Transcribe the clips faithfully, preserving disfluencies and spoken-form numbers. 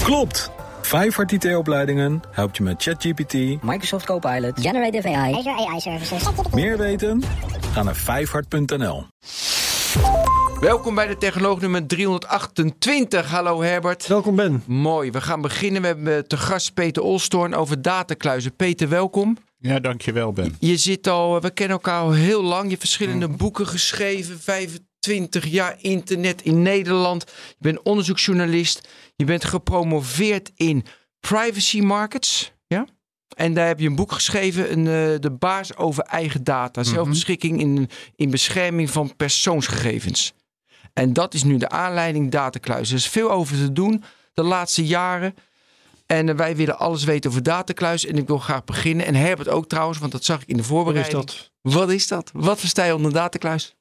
Klopt! Vijfhart I T-opleidingen helpt je met ChatGPT, Microsoft Copilot, Generative A I, Azure A I Services. Meer weten? Ga naar vijfhart punt n l. Welkom bij de Technoloog nummer driehonderdachtentwintig. Hallo Herbert. Welkom Ben. Mooi, we gaan beginnen. We hebben te gast Peter Olstorn over datakluizen. Peter, welkom. Ja, dankjewel Ben. Je zit al, we kennen elkaar al heel lang. Je hebt verschillende mm. boeken geschreven. vijfentwintig jaar internet in Nederland. Je bent onderzoeksjournalist. Je bent gepromoveerd in privacy markets. Ja? En daar heb je een boek geschreven. Een, uh, de baas over eigen data. Mm-hmm. Zelfbeschikking in, in bescherming van persoonsgegevens. En dat is nu de aanleiding datakluizen. Er is veel over te doen de laatste jaren. En uh, wij willen alles weten over datakluis. En ik wil graag beginnen. En Herbert ook trouwens, want dat zag ik in de voorbereiding. Wat is dat? Wat is dat? Wat versta je onder datakluis?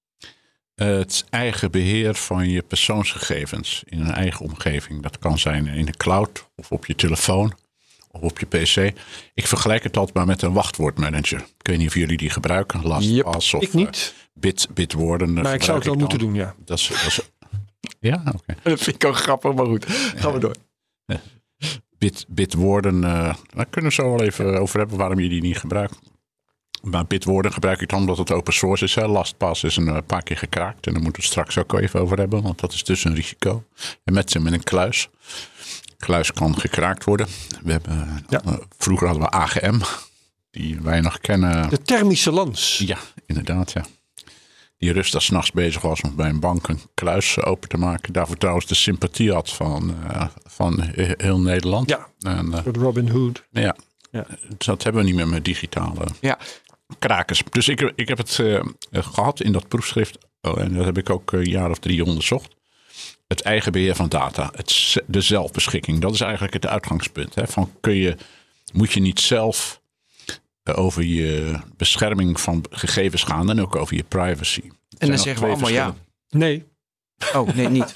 Uh, het eigen beheer van je persoonsgegevens in een eigen omgeving. Dat kan zijn in de cloud of op je telefoon of op je pc. Ik vergelijk het altijd maar met een wachtwoordmanager. Ik weet niet of jullie die gebruiken. LastPass yep, of ik niet. Uh, Bit, Bitwarden. Maar ik zou het wel ik moeten doen, ja. Dat is, dat is, ja, oké. Okay. Dat vind ik ook grappig, maar goed. Gaan we door. Ja. Bit, Bitwarden, uh, daar kunnen we zo wel even over hebben waarom je die niet gebruikt. Maar Bitwarden gebruik ik dan omdat het open source is. Hè. LastPass is een uh, paar keer gekraakt. En daar moeten we het straks ook even over hebben. Want dat is dus een risico. En met, met een kluis. Kluis kan gekraakt worden. We hebben, ja. uh, vroeger hadden we A G M. Die wij nog kennen. De thermische lans. Ja, inderdaad. Ja. Die rust daar 's nachts bezig was om bij een bank een kluis open te maken. Daarvoor trouwens de sympathie had van, uh, van heel Nederland. Ja, en, uh, Robin Hood. Ja, ja, dat hebben we niet meer met digitale ja. krakers. Dus ik, ik heb het uh, gehad in dat proefschrift. Oh, en dat heb ik ook een jaar of drie onderzocht. Het eigen beheer van data. Het, de zelfbeschikking. Dat is eigenlijk het uitgangspunt. Hè, van kun je, moet je niet zelf over je bescherming van gegevens gaan en ook over je privacy. En dan zeggen we allemaal ja. Nee. Oh, nee, niet.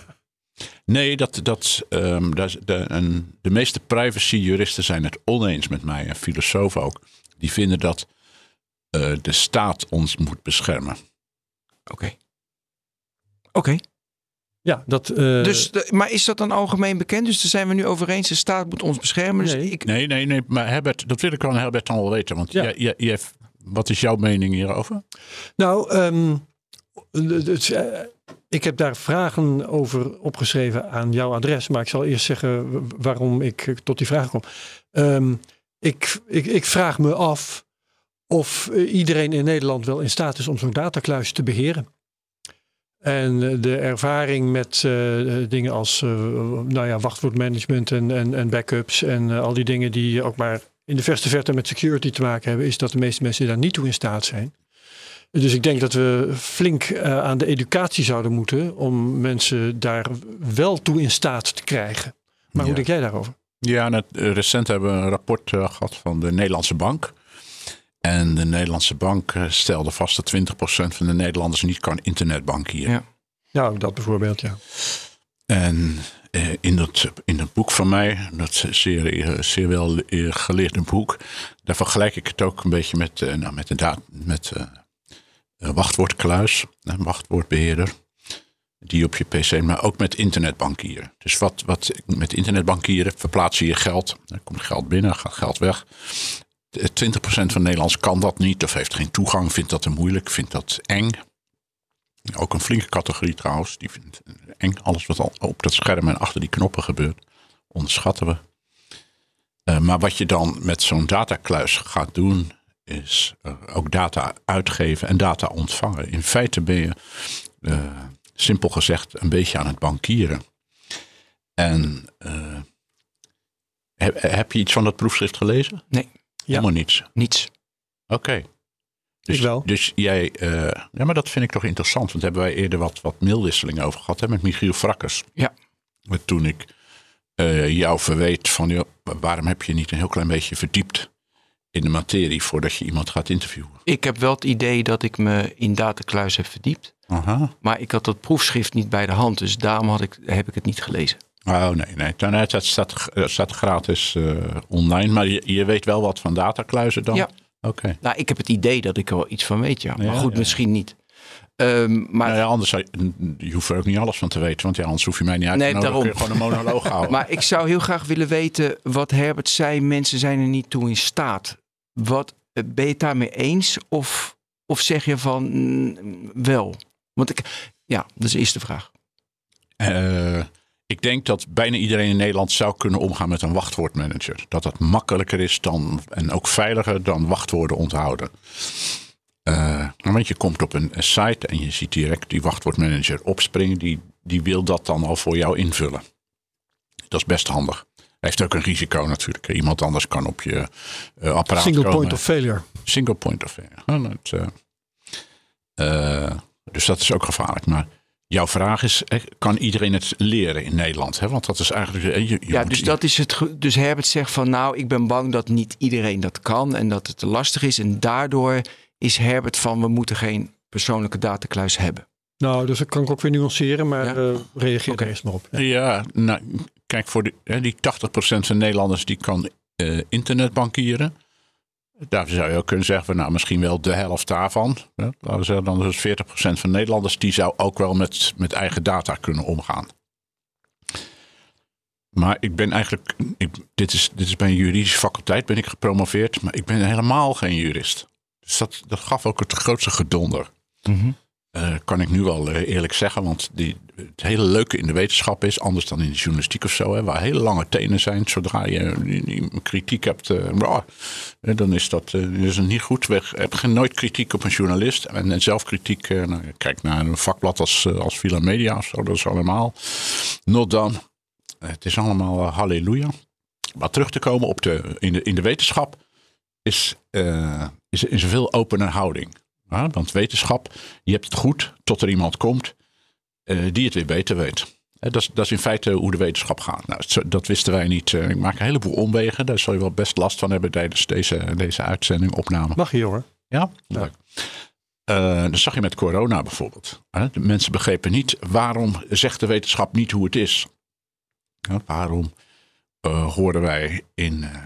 Nee, dat, dat, um, dat de, een, de meeste privacy-juristen zijn het oneens met mij en filosofen ook. Die vinden dat uh, de staat ons moet beschermen. Oké. Okay. Oké. Okay. Ja, dat. Uh... Dus, de, maar is dat dan algemeen bekend? Dus daar zijn we nu over eens. De staat moet ons beschermen. Dus nee. Ik... nee, nee, nee. Maar Herbert, dat wil ik aan Herbert dan wel weten. Want ja. jij, jij, jij, wat is jouw mening hierover? Nou, um, het, uh, ik heb daar vragen over opgeschreven aan jouw adres. Maar ik zal eerst zeggen waarom ik tot die vraag kom. Um, ik, ik, ik vraag me af of iedereen in Nederland wel in staat is om zo'n datakluis te beheren. En de ervaring met uh, dingen als uh, nou ja, wachtwoordmanagement en, en, en backups en uh, al die dingen die ook maar in de verste verte met security te maken hebben, is dat de meeste mensen daar niet toe in staat zijn. Dus ik denk dat we flink uh, aan de educatie zouden moeten om mensen daar wel toe in staat te krijgen. Maar ja. Hoe denk jij daarover? Ja, net, recent hebben we een rapport uh, gehad van de Nederlandse Bank. En de Nederlandse bank stelde vast dat twintig procent van de Nederlanders niet kan internetbankieren. Ja, nou, dat bijvoorbeeld, ja. En eh, in, dat, in dat boek van mij, dat zeer, zeer wel geleerde boek, daar vergelijk ik het ook een beetje met, uh, nou, met, de da- met uh, uh, wachtwoordkluis, een wachtwoordbeheerder, die op je pc, maar ook met internetbankieren. Dus wat, wat met internetbankieren verplaats je je geld, er komt geld binnen, gaat geld weg. twintig procent van Nederlanders kan dat niet of heeft geen toegang, vindt dat te moeilijk, vindt dat eng. Ook een flinke categorie trouwens, die vindt eng. Alles wat al op dat scherm en achter die knoppen gebeurt, onderschatten we. Uh, maar wat je dan met zo'n datakluis gaat doen, is uh, ook data uitgeven en data ontvangen. In feite ben je, uh, simpel gezegd, een beetje aan het bankieren. En uh, heb, heb je iets van dat proefschrift gelezen? Nee. Helemaal ja. niets? Niets. Oké. Okay. Dus, ik wel. Dus jij, uh, ja, maar dat vind ik toch interessant. Want daar hebben wij eerder wat, wat mailwisselingen over gehad. Hè, met Michiel Frakkers. Ja. Toen ik uh, jou verweet van, joh, waarom heb je niet een heel klein beetje verdiept in de materie voordat je iemand gaat interviewen? Ik heb wel het idee dat ik me in datakluis heb verdiept. Aha. Maar ik had dat proefschrift niet bij de hand. Dus daarom had ik, heb ik het niet gelezen. Oh nee, nee. Het staat, staat gratis uh, online. Maar je, je weet wel wat van datakluizen dan? Ja. Oké. Okay. Nou, ik heb het idee dat ik er wel iets van weet, ja. Maar ja, goed, ja. misschien niet. Um, maar nou ja, anders zou je, je hoeft er ook niet alles van te weten. Want ja, anders hoef je mij niet uit te nee, nodigen. daarom. Kun je gewoon een monoloog houden. Maar ik zou heel graag willen weten wat Herbert zei. Mensen zijn er niet toe in staat. Wat, ben je het daarmee eens? Of, of zeg je van mm, wel? Want ik, ja, dat is de eerste vraag. Uh, ik denk dat bijna iedereen in Nederland zou kunnen omgaan met een wachtwoordmanager. Dat dat makkelijker is dan, en ook veiliger dan wachtwoorden onthouden. Uh, want je komt op een, een site en je ziet direct die wachtwoordmanager opspringen. Die, die wil dat dan al voor jou invullen. Dat is best handig. Hij heeft ook een risico natuurlijk. Iemand anders kan op je uh, apparaat Single komen. point of failure. Single point of failure. Uh, het, uh, uh, dus dat is ook gevaarlijk. Maar jouw vraag is, kan iedereen het leren in Nederland? Hè? Want dat is eigenlijk... Je, je ja, moet, dus dat is het. Dus Herbert zegt van nou, ik ben bang dat niet iedereen dat kan. En dat het te lastig is. En daardoor is Herbert van we moeten geen persoonlijke datakluis hebben. Nou, dus dat kan ik ook weer nuanceren. Maar Ja? uh, reageer Oké. er eerst maar op. Ja. Ja, nou, kijk, voor die, hè, die tachtig procent van Nederlanders die kan uh, internetbankieren. Daar zou je ook kunnen zeggen, nou misschien wel de helft daarvan. Hè. Laten we zeggen, dan is het veertig procent van Nederlanders die zou ook wel met, met eigen data kunnen omgaan. Maar ik ben eigenlijk, ik, dit, is, dit is bij een juridische faculteit ben ik gepromoveerd, maar ik ben helemaal geen jurist. Dus dat, dat gaf ook het grootste gedonder. Mm-hmm. Uh, kan ik nu wel uh, eerlijk zeggen. Want die, het hele leuke in de wetenschap is, anders dan in de journalistiek of zo, hè, waar hele lange tenen zijn. Zodra je die, die kritiek hebt, uh, oh, dan is dat uh, is het niet goed. We hebben nooit kritiek op een journalist. En, en zelfkritiek, uh, nou, kijk naar een vakblad als, uh, als Villa Media of zo, dat is allemaal not done. Uh, het is allemaal uh, halleluja. Maar terug te komen op de, in, de, in de wetenschap is, uh, is, is een veel opener houding. Ja, want wetenschap, je hebt het goed tot er iemand komt uh, die het weer beter weet. Uh, dat, is, dat is in feite hoe de wetenschap gaat. Nou, dat, dat wisten wij niet. Uh, ik maak een heleboel omwegen. Daar zal je wel best last van hebben tijdens deze, deze uitzending, opname. Mag je hoor. Ja? Leuk. Uh, dat zag je met corona bijvoorbeeld. Uh, de mensen begrepen niet waarom zegt de wetenschap niet hoe het is. Uh, waarom uh, hoorden wij in uh,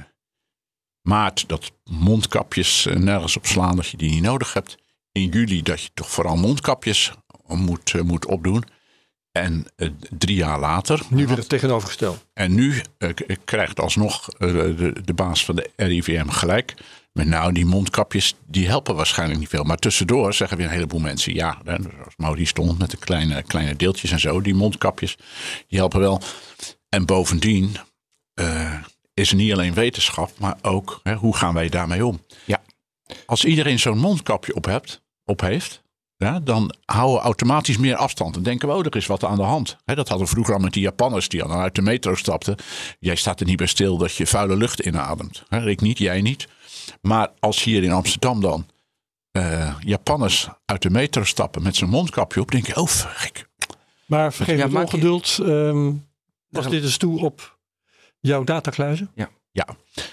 maart dat mondkapjes uh, nergens op slaan, dat je die niet nodig hebt. In juli dat je toch vooral mondkapjes moet, uh, moet opdoen. En uh, drie jaar later. Nu weer het tegenovergesteld. En nu uh, krijgt alsnog uh, de, de baas van de R I V M gelijk. Maar nou, die mondkapjes die helpen waarschijnlijk niet veel. Maar tussendoor zeggen weer een heleboel mensen. Ja, zoals Maurice stond met de kleine, kleine deeltjes en zo. Die mondkapjes die helpen wel. En bovendien uh, is er niet alleen wetenschap. Maar ook hè, hoe gaan wij daarmee om? Ja. Als iedereen zo'n mondkapje op, hebt, op heeft. Ja, dan houden we automatisch meer afstand. En denken we, oh, er is wat aan de hand. He, dat hadden we vroeger al met die Japanners die dan uit de metro stapten. Jij staat er niet bij stil dat je vuile lucht inademt. He, ik niet, jij niet. Maar als hier in Amsterdam dan uh, Japanners uit de metro stappen met zijn mondkapje op, denk je, oh, gek. Maar vergeef Ja, het maak je- ongeduld. Um, was dit eens toe op jouw datakluizen? Ja.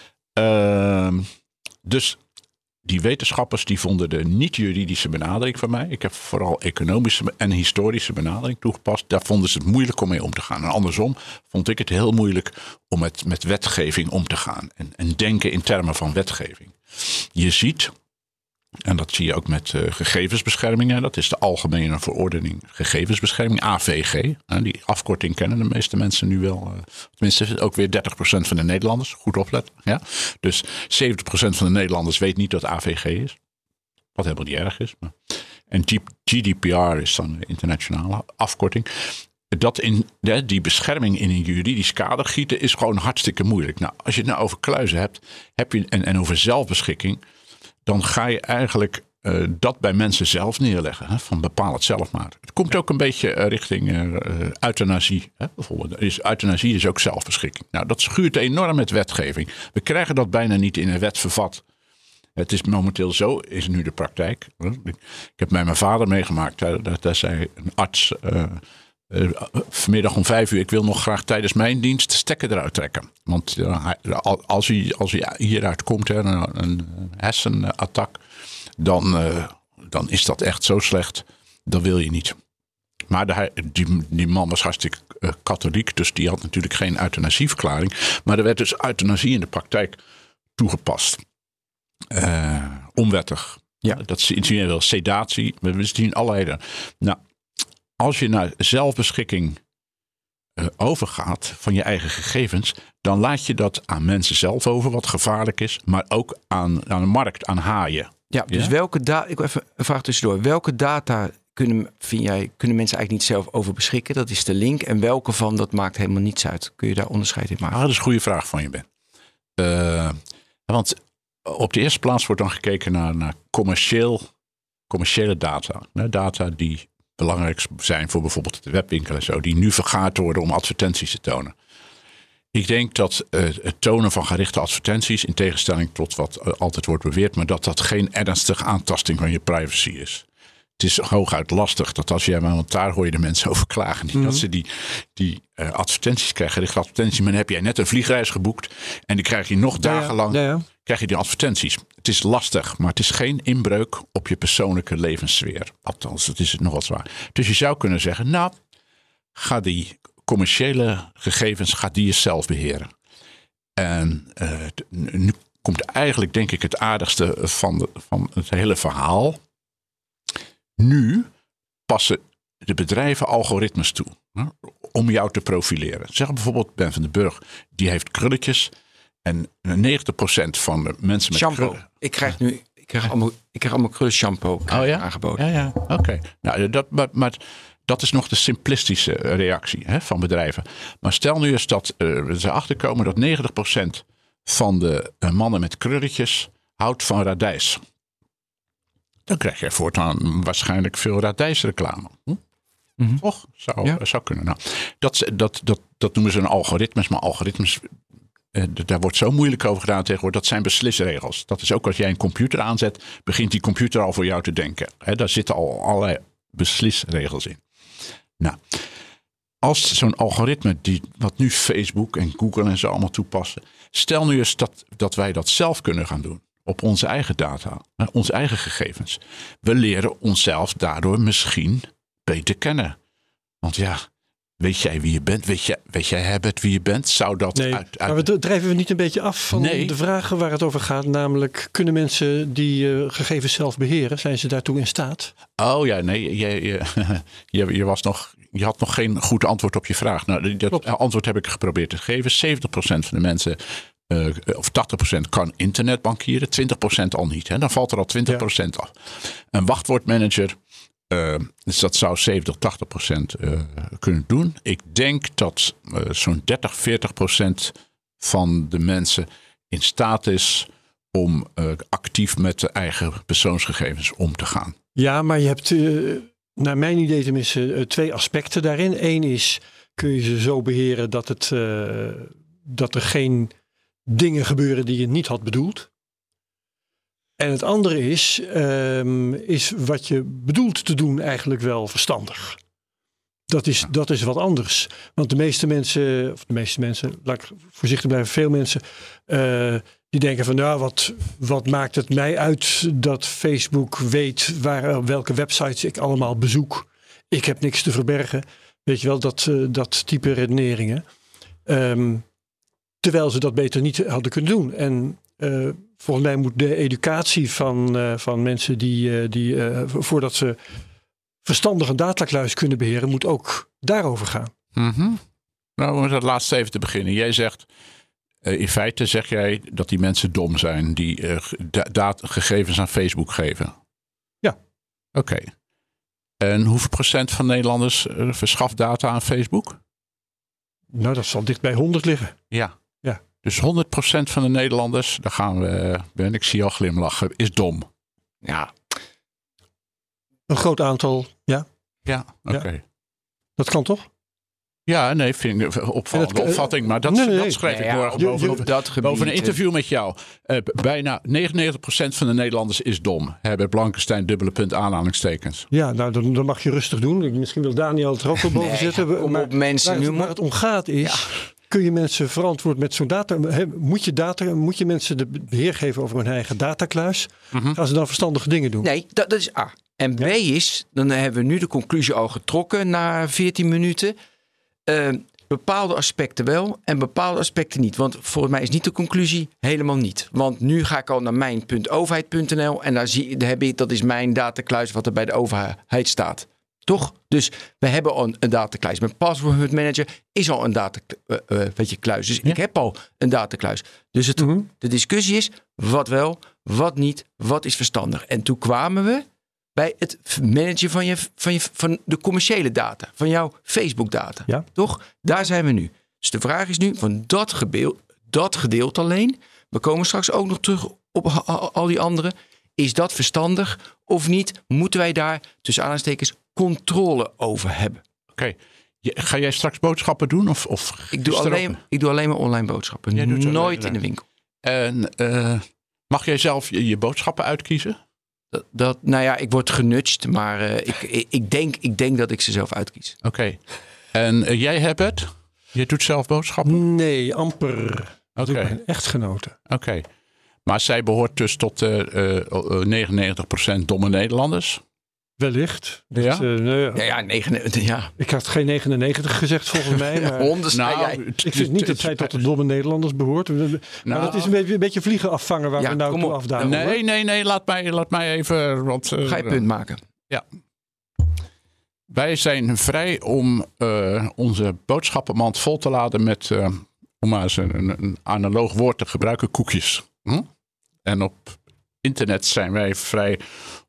Uh, dus die wetenschappers die vonden de niet-juridische benadering van mij. Ik heb vooral economische en historische benadering toegepast. Daar vonden ze het moeilijk om mee om te gaan. En andersom vond ik het heel moeilijk om met, met wetgeving om te gaan. En, en denken in termen van wetgeving. Je ziet, en dat zie je ook met uh, gegevensbescherming. Hè, dat is de Algemene Verordening Gegevensbescherming, A V G. Hè, die afkorting kennen de meeste mensen nu wel. Uh, tenminste, ook weer dertig procent van de Nederlanders. Goed opletten. Ja? Dus zeventig procent van de Nederlanders weet niet wat A V G is. Wat helemaal niet erg is. Maar. En G D P R is dan een internationale afkorting. Dat in hè, die bescherming in een juridisch kader gieten is gewoon hartstikke moeilijk. Nou, als je het nou over kluizen hebt, heb je, en, en over zelfbeschikking, dan ga je eigenlijk uh, dat bij mensen zelf neerleggen. Hè, van bepaal het zelf maar. Het komt ook een beetje uh, richting uh, euthanasie. Hè, bijvoorbeeld. Is, euthanasie is ook zelfbeschikking. Nou, dat schuurt enorm met wetgeving. We krijgen dat bijna niet in een wet vervat. Het is momenteel zo, is nu de praktijk. Ik heb bij mijn vader meegemaakt. Dat, dat zei een arts Uh, Uh, vanmiddag om vijf uur, ik wil nog graag tijdens mijn dienst de stekker eruit trekken. Want uh, hij, als, hij, als hij hieruit komt, hè, een, een hersenattack, dan, uh, dan is dat echt zo slecht. Dat wil je niet. Maar de, die, die man was hartstikke uh, katholiek, dus die had natuurlijk geen euthanasieverklaring. Maar er werd dus euthanasie in de praktijk toegepast. Uh, onwettig. Ja. Dat zien we wel, sedatie. We zien allerlei. Nou, als je naar zelfbeschikking uh, overgaat van je eigen gegevens, dan laat je dat aan mensen zelf over, wat gevaarlijk is, maar ook aan, aan de markt, aan haaien. Ja, dus ja? welke data, ik even een vraag tussendoor. Welke data kunnen, vind jij, kunnen mensen eigenlijk niet zelf over beschikken? Dat is de link. En welke van, dat maakt helemaal niets uit. Kun je daar onderscheid in maken? Ah, dat is een goede vraag van je, Ben. Uh, want op de eerste plaats wordt dan gekeken naar, naar commercieel, commerciële data. Data die belangrijk zijn voor bijvoorbeeld de webwinkel en zo. Die nu vergaard worden om advertenties te tonen. Ik denk dat uh, het tonen van gerichte advertenties, in tegenstelling tot wat uh, altijd wordt beweerd, maar dat dat geen ernstige aantasting van je privacy is. Het is hooguit lastig dat als jij, want daar hoor je de mensen over klagen. Mm-hmm. Dat ze die, die uh, advertenties krijgen, gerichte advertenties. Maar dan heb jij net een vliegreis geboekt en die krijg je nog dagenlang. Ja, ja. Ja, ja. Krijg je die advertenties. Het is lastig, maar het is geen inbreuk op je persoonlijke levenssfeer. Althans, dat is het nogal zwaar. Dus je zou kunnen zeggen, nou, ga die commerciële gegevens, ga die jezelf beheren. En uh, nu komt eigenlijk, denk ik, het aardigste van, de, van het hele verhaal. Nu passen de bedrijven algoritmes toe, hè, om jou te profileren. Zeg bijvoorbeeld Ben van den Burg, die heeft krulletjes. En negentig procent van de mensen met shampoo. krullen. Ik krijg nu ik krijg allemaal, ik krijg allemaal krullen shampoo oh, ja? aangeboden. Ja, ja. Oké. Okay. Nou, dat, maar, maar dat is nog de simplistische reactie, hè, van bedrijven. Maar stel nu eens dat uh, ze achterkomen dat negentig procent van de uh, mannen met krulletjes houdt van radijs. Dan krijg je voortaan waarschijnlijk veel radijsreclame. Hm? Mm-hmm. Toch? Zou, ja. zou kunnen. Nou, dat, dat, dat, dat noemen ze een algoritmes, maar algoritmes, eh, daar wordt zo moeilijk over gedaan tegenwoordig. Dat zijn beslisregels. Dat is ook als jij een computer aanzet, begint die computer al voor jou te denken. He, daar zitten al allerlei beslisregels in. Nou, als zo'n algoritme, die, wat nu Facebook en Google en zo allemaal toepassen. Stel nu eens dat, dat wij dat zelf kunnen gaan doen. Op onze eigen data, onze eigen gegevens. We leren onszelf daardoor misschien beter kennen. Want ja, weet jij wie je bent? Weet, je, weet jij, Herbert, wie je bent? Zou dat nee, uit, uit... Maar we drijven we niet een beetje af van nee. de vragen waar het over gaat. Namelijk, kunnen mensen die uh, gegevens zelf beheren? Zijn ze daartoe in staat? Oh ja, nee. Je, je, je, je, was nog, je had nog geen goed antwoord op je vraag. Nou, dat Klopt. antwoord heb ik geprobeerd te geven. zeventig procent van de mensen... Uh, of tachtig procent kan internetbankieren, twintig procent al niet. Hè? Dan valt er al twintig procent ja. af. Een wachtwoordmanager, uh, dus dat zou zeventig, tachtig procent uh, kunnen doen. Ik denk dat uh, zo'n dertig, veertig procent van de mensen in staat is om uh, actief met de eigen persoonsgegevens om te gaan. Ja, maar je hebt, uh, naar mijn idee tenminste, uh, twee aspecten daarin. Eén is, kun je ze zo beheren dat, het, uh, dat er geen dingen gebeuren die je niet had bedoeld. En het andere is, um, is wat je bedoelt te doen eigenlijk wel verstandig. Dat is, ja. dat is wat anders. Want de meeste mensen, of de meeste mensen, laat ik voorzichtig blijven, veel mensen, uh, die denken van, nou, wat, wat maakt het mij uit dat Facebook weet waar, welke websites ik allemaal bezoek. Ik heb niks te verbergen. Weet je wel, dat, uh, dat type redeneringen. Um, Terwijl ze dat beter niet hadden kunnen doen. En uh, volgens mij moet de educatie van, uh, van mensen die, uh, die uh, voordat ze verstandig een datakluis kunnen beheren, moet ook daarover gaan. Mm-hmm. Nou, om met dat laatste even te beginnen. Jij zegt, uh, in feite zeg jij dat die mensen dom zijn die uh, da- dat gegevens aan Facebook geven. Ja. Oké. Okay. En hoeveel procent van Nederlanders uh, verschaft data aan Facebook? Nou, dat zal dicht bij honderd liggen. Ja. Ja. Dus honderd procent van de Nederlanders, daar gaan we, Ben, ik zie al glimlachen, is dom. Ja. Een groot aantal, ja. Ja, oké. Okay. Ja. Dat kan toch? Ja, nee, vind ik opvallende dat, opvatting. Maar dat, nee, nee, dat schrijf nee, ik morgen ja, boven, je, dat gebied, boven een interview met jou. Uh, bijna negenennegentig procent van de Nederlanders is dom. Herbert Blankenstein, dubbele punt, aanhalingstekens. Ja, nou, dan, dan mag je rustig doen. Misschien wil Daniel het er ook wel boven nee, zetten. Ja, maar, op mensen waar, nu waar het om gaat is, ja. kun je mensen verantwoord met zo'n data... He, moet, je data moet je mensen de beheer geven over hun eigen datakluis? Mm-hmm. Gaan ze dan verstandige dingen doen? Nee, dat, dat is A. En B ja. is, dan hebben we nu de conclusie al getrokken na veertien minuten... Uh, bepaalde aspecten wel en bepaalde aspecten niet. Want volgens mij is niet de conclusie helemaal niet. Want nu ga ik al naar mijn punt overheid punt n l en daar zie daar heb ik, dat is mijn datakluis wat er bij de overheid staat. Toch? Dus we hebben al een, een datakluis. Mijn password manager is al een datakluis. Dus ja. ik heb al een datakluis. Dus het, mm-hmm. de discussie is wat wel, wat niet, wat is verstandig. En toen kwamen we bij het managen van, je, van, je, van de commerciële data. Van jouw Facebook data. Ja. Toch? Daar zijn we nu. Dus de vraag is nu van dat, gebeel, dat gedeelte alleen. We komen straks ook nog terug op al die andere. Is dat verstandig of niet? Moeten wij daar tussen aanstekens controle over hebben? Oké. Okay. Ga jij straks boodschappen doen? Of, of ik, doe alleen, ik doe alleen maar online boodschappen. Jij doet nooit in de winkel. En uh, mag jij zelf je, je boodschappen uitkiezen? Dat, dat, nou ja, ik word genudged, maar uh, ik, ik, ik, denk, ik denk dat ik ze zelf uitkies. Oké. Okay. En uh, jij hebt het? Je doet zelf boodschappen? Nee, amper. Dat okay. doet mijn echtgenote. Oké. Okay. Maar zij behoort dus tot uh, uh, negenennegentig procent domme Nederlanders? Wellicht. Ja? Dat, uh, nou ja. Ja, ja, negenennegentig, ja. Ik had geen negenennegentig gezegd volgens mij. Maar Honderd, nou, jij. Ik vind niet dat zij tot de domme Nederlanders behoort. Nou, maar dat is een beetje, een beetje vliegen afvangen waar ja, we nou toe afdagen. Nee, nee, nee. Laat mij, laat mij even... Want, uh, Ga je punt maken. Ja. Wij zijn vrij om uh, onze boodschappenmand vol te laden met... Uh, om maar eens een, een analoog woord te gebruiken, koekjes. Hm? En op internet zijn wij vrij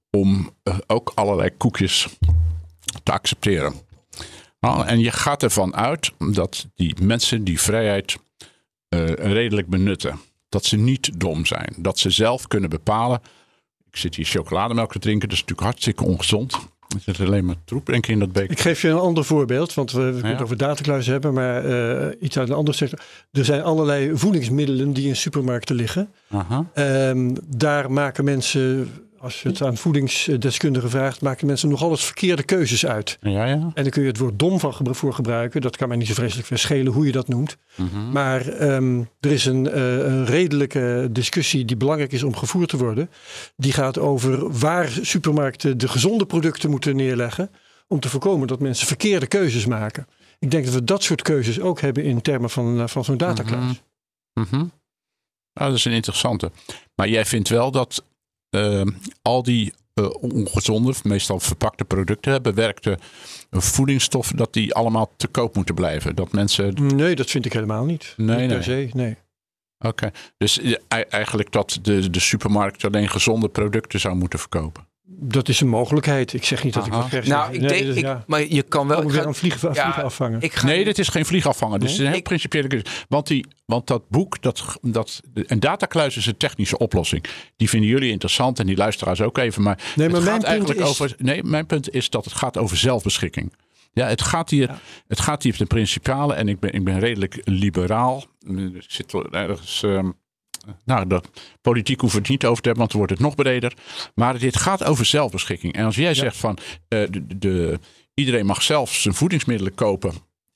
om uh, ook allerlei koekjes te accepteren. Nou, en je gaat ervan uit dat die mensen die vrijheid uh, redelijk benutten. Dat ze niet dom zijn. Dat ze zelf kunnen bepalen. Ik zit hier chocolademelk te drinken. Dat is natuurlijk hartstikke ongezond. Er zit alleen maar troep denk ik in dat beker. Ik geef je een ander voorbeeld. Want we, we kunnen ja. het over datakluizen hebben. Maar uh, iets uit een ander sector. Er zijn allerlei voedingsmiddelen die in supermarkten liggen. Um, daar maken mensen... Als je het aan voedingsdeskundigen vraagt, maken mensen nogal eens verkeerde keuzes uit. Ja, ja. En dan kun je het woord dom van voor gebruiken. Dat kan mij niet zo vreselijk verschillen hoe je dat noemt. Mm-hmm. Maar um, er is een, uh, een redelijke discussie die belangrijk is om gevoerd te worden. Die gaat over waar supermarkten de gezonde producten moeten neerleggen. Om te voorkomen dat mensen verkeerde keuzes maken. Ik denk dat we dat soort keuzes ook hebben in termen van, uh, van zo'n datakluis. Mm-hmm. Mm-hmm. Nou, dat is een interessante. Maar jij vindt wel dat... Uh, al die uh, ongezonde, meestal verpakte producten, bewerkte voedingsstoffen, dat die allemaal te koop moeten blijven. Dat mensen... Nee, dat vind ik helemaal niet. Nee, niet nee. per se, nee. Oké, okay. Dus uh, eigenlijk dat de, de supermarkt alleen gezonde producten zou moeten verkopen. Dat is een mogelijkheid. Ik zeg niet dat Aha. ik dat per se... Nou, ik nee, denk, dus, ik, ja. maar je kan wel... Ik ga een vliegen, vliegen ja, afvangen. Ik ga nee, dit is geen vliegafvangen. Dus nee? het is een heel ik, principiële keuze. Want, die, want dat boek, dat, dat, een datakluis is een technische oplossing. Die vinden jullie interessant en die luisteraars ook even. Maar, nee, maar het mijn gaat eigenlijk is... over... Nee, mijn punt is dat het gaat over zelfbeschikking. Ja, het gaat hier, ja. het gaat hier op de principale. En ik ben, ik ben redelijk liberaal. Ik zit ergens... Um, Nou, de politiek hoeven we het niet over te hebben, want dan wordt het nog breder. Maar dit gaat over zelfbeschikking. En als jij ja. zegt van uh, de, de, iedereen mag zelf zijn voedingsmiddelen kopen,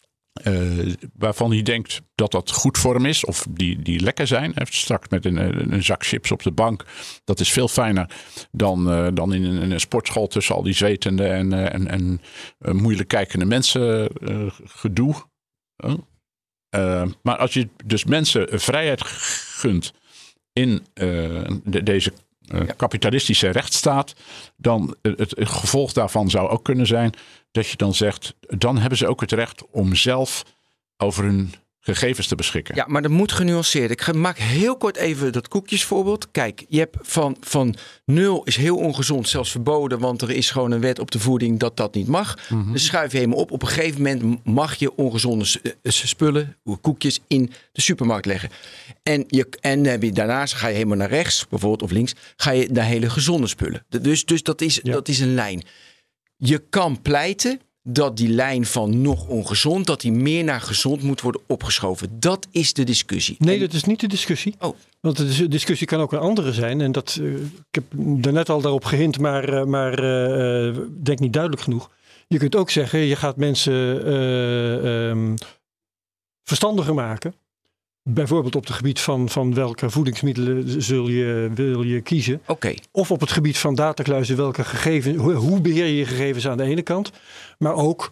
uh, waarvan hij denkt dat dat goed voor hem is, of die, die lekker zijn. Heeft straks met een, een zak chips op de bank. Dat is veel fijner dan, uh, dan in een, een sportschool tussen al die zwetende en, uh, en, en uh, moeilijk kijkende mensen uh, gedoe. Uh. Uh, maar als je dus mensen vrijheid gunt in uh, de, deze uh, ja. kapitalistische rechtsstaat, dan uh, het, het gevolg daarvan zou ook kunnen zijn dat je dan zegt, dan hebben ze ook het recht om zelf over hun gegevens te beschikken. Ja, maar dat moet genuanceerd. Ik maak heel kort even dat koekjesvoorbeeld. Kijk, je hebt van, van nul is heel ongezond, zelfs verboden, want er is gewoon een wet op de voeding dat dat niet mag. Mm-hmm. Dus schuif je helemaal op. Op een gegeven moment mag je ongezonde spullen, koekjes, in de supermarkt leggen. En, je, en heb je, daarnaast ga je helemaal naar rechts, bijvoorbeeld, of links, ga je naar hele gezonde spullen. Dus, dus dat, is, ja. dat is een lijn. Je kan pleiten dat die lijn van nog ongezond, dat die meer naar gezond moet worden opgeschoven. Dat is de discussie. Nee, en... dat is niet de discussie. Oh. Want de discussie kan ook een andere zijn. En dat, uh, ik heb daarnet al daarop gehind, maar, uh, maar uh, denk niet duidelijk genoeg. Je kunt ook zeggen, je gaat mensen uh, um, verstandiger maken. Bijvoorbeeld op het gebied van, van welke voedingsmiddelen zul je, wil je kiezen. Okay. Of op het gebied van datakluizen, welke gegevens, hoe, hoe beheer je je gegevens aan de ene kant. Maar ook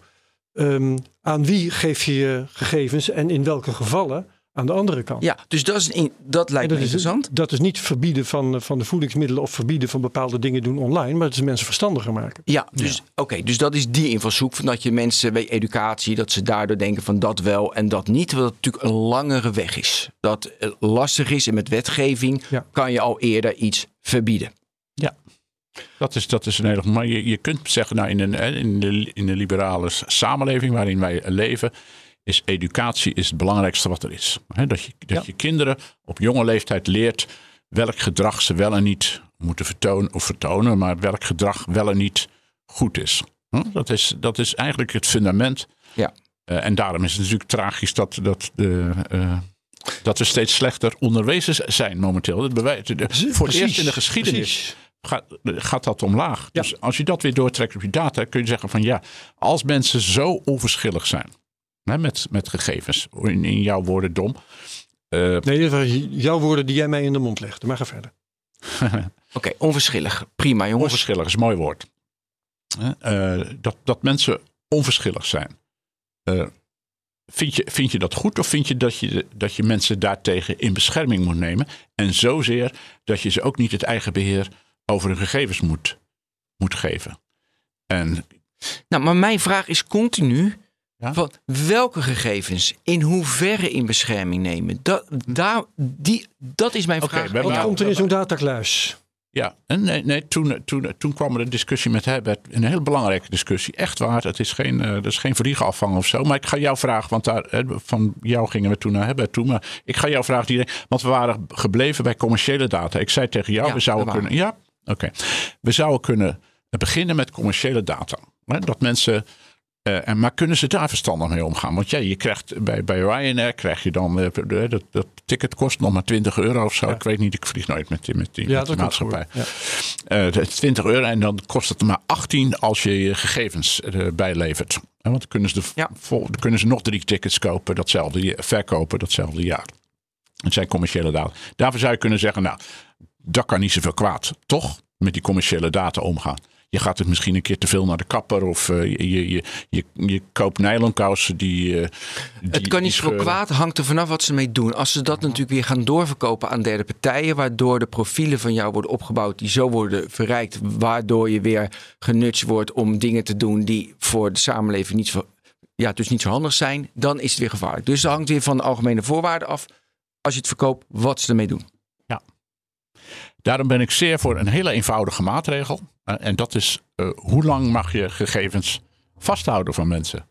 Um, aan wie geef je je gegevens en in welke gevallen aan de andere kant. Ja, dus dat, is in, dat lijkt dat me is, interessant. Dat is niet verbieden van, van de voedingsmiddelen of verbieden van bepaalde dingen doen online, maar het is mensen verstandiger maken. Ja, dus ja. oké, okay, dus dat is die invalshoek van dat je mensen bij educatie, dat ze daardoor denken van dat wel en dat niet, terwijl het natuurlijk een langere weg is. Dat het lastig is en met wetgeving ja. kan je al eerder iets verbieden. Ja. Dat is, dat is een hele. Maar je, je kunt zeggen, nou, in, een, in, de, in de liberale samenleving waarin wij leven, is educatie is het belangrijkste wat er is. He, dat je, dat ja. je kinderen op jonge leeftijd leert welk gedrag ze wel en niet moeten vertonen, of vertonen, maar welk gedrag wel en niet goed is. Dat is, dat is eigenlijk het fundament. Ja. Uh, en daarom is het natuurlijk tragisch dat, dat, de, uh, dat we steeds slechter onderwezen zijn momenteel. Dat bewijst, de, voor het eerst in de geschiedenis gaat, gaat dat omlaag. Ja. Dus als je dat weer doortrekt op je data, kun je zeggen van ja, als mensen zo onverschillig zijn hè, met, met gegevens, in, in jouw woorden dom. Uh, nee, dat waren jouw woorden die jij mij in de mond legde, maar ga verder. Oké, okay, onverschillig. Prima jongens. Onverschillig is een mooi woord. Uh, dat, dat mensen onverschillig zijn. Uh, vind, je, vind je dat goed of vind je dat, je dat je mensen daartegen in bescherming moet nemen? En zozeer dat je ze ook niet het eigen beheer over hun gegevens moet, moet geven. En, nou, maar mijn vraag is continu. Ja? Van welke gegevens in hoeverre in bescherming nemen? Dat, daar, die, dat is mijn okay, vraag. Wat komt er in zo'n datakluis? Ja, en nee, nee, toen, toen, toen kwam er een discussie met Herbert. Een heel belangrijke discussie. Echt waar. Het is geen, uh, is geen vliegenafvang of zo. Maar ik ga jou vragen. Want daar, hè, van jou gingen we toen naar Herbert toe. Maar ik ga jou vragen. Die, want we waren gebleven bij commerciële data. Ik zei tegen jou. Ja, we zouden we kunnen. Ja, oké. Okay. We zouden kunnen beginnen met commerciële data. Hè, dat mensen. Uh, en, maar kunnen ze daar verstandig mee omgaan? Want ja, je krijgt bij, bij Ryanair krijg je dan uh, dat, dat ticket kost nog maar twintig euro of zo. Ja. Ik weet niet, ik vlieg nooit met, met die, ja, met die maatschappij. Ja. Uh, twintig euro en dan kost het maar achttien als je je gegevens uh, bijlevert. Uh, want dan kunnen, ze de, ja. vol, dan kunnen ze nog drie tickets kopen, datzelfde, verkopen datzelfde jaar. Het zijn commerciële data. Daarvoor zou je kunnen zeggen, nou, dat kan niet zoveel kwaad. Toch met die commerciële data omgaan. Je gaat het misschien een keer te veel naar de kapper. Of uh, je, je, je, je koopt nylonkousen die, uh, die... Het kan niet zo kwaad, hangt er vanaf wat ze mee doen. Als ze dat natuurlijk weer gaan doorverkopen aan derde partijen. Waardoor de profielen van jou worden opgebouwd. Die zo worden verrijkt. Waardoor je weer genutst wordt om dingen te doen die voor de samenleving niet zo, ja, dus niet zo handig zijn. Dan is het weer gevaarlijk. Dus dat hangt weer van de algemene voorwaarden af. Als je het verkoopt, wat ze ermee doen. Ja. Daarom ben ik zeer voor een hele eenvoudige maatregel. Uh, en dat is, uh, hoe lang mag je gegevens vasthouden van mensen?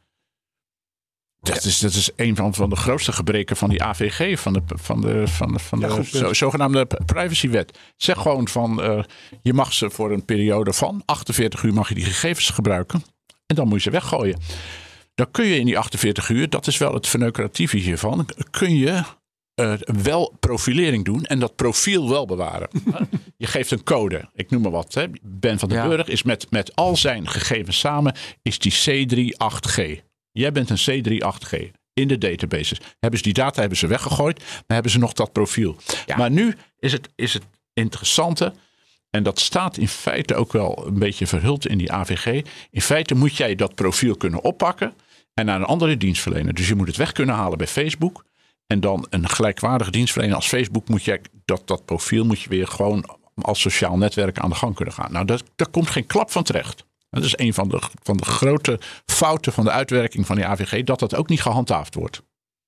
Dat is, dat is een van, van de grootste gebreken van die A V G, van de, van de, van de, van de ja, zo, zogenaamde privacywet. Zeg gewoon van, uh, je mag ze voor een periode van achtenveertig uur mag je die gegevens gebruiken. En dan moet je ze weggooien. Dan kun je in die achtenveertig uur, dat is wel het verneukeratieve hiervan, kun je Uh, wel profilering doen en dat profiel wel bewaren. Je geeft een code, ik noem maar wat. Hè. Ben van den ja. Burg is met, met al zijn gegevens samen is die C drieëndertig G. Jij bent een C drieëndertig G in de databases. Hebben ze die data hebben ze weggegooid, maar hebben ze nog dat profiel. Ja. Maar nu is het, is het interessante, en dat staat in feite ook wel een beetje verhuld in die A V G. In feite moet jij dat profiel kunnen oppakken en naar een andere dienstverlener. Dus je moet het weg kunnen halen bij Facebook. En dan een gelijkwaardige dienstverlener als Facebook moet je dat, dat profiel moet je weer gewoon als sociaal netwerk aan de gang kunnen gaan. Nou, dat, daar komt geen klap van terecht. Dat is een van de, van de grote fouten van de uitwerking van die A V G, dat dat ook niet gehandhaafd wordt.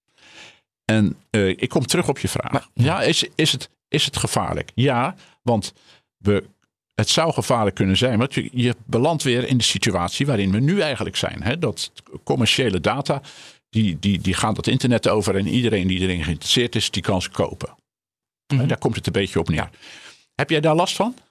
En uh, ik kom terug op je vraag. Maar, ja, is, is, het, is het gevaarlijk? Ja, want we, het zou gevaarlijk kunnen zijn. Want je, je belandt weer in de situatie waarin we nu eigenlijk zijn. Hè? Dat commerciële data, Die, die, die gaan dat internet over en iedereen die erin geïnteresseerd is, die kan ze kopen. Mm-hmm. Daar komt het een beetje op neer. Ja. Heb jij daar last van?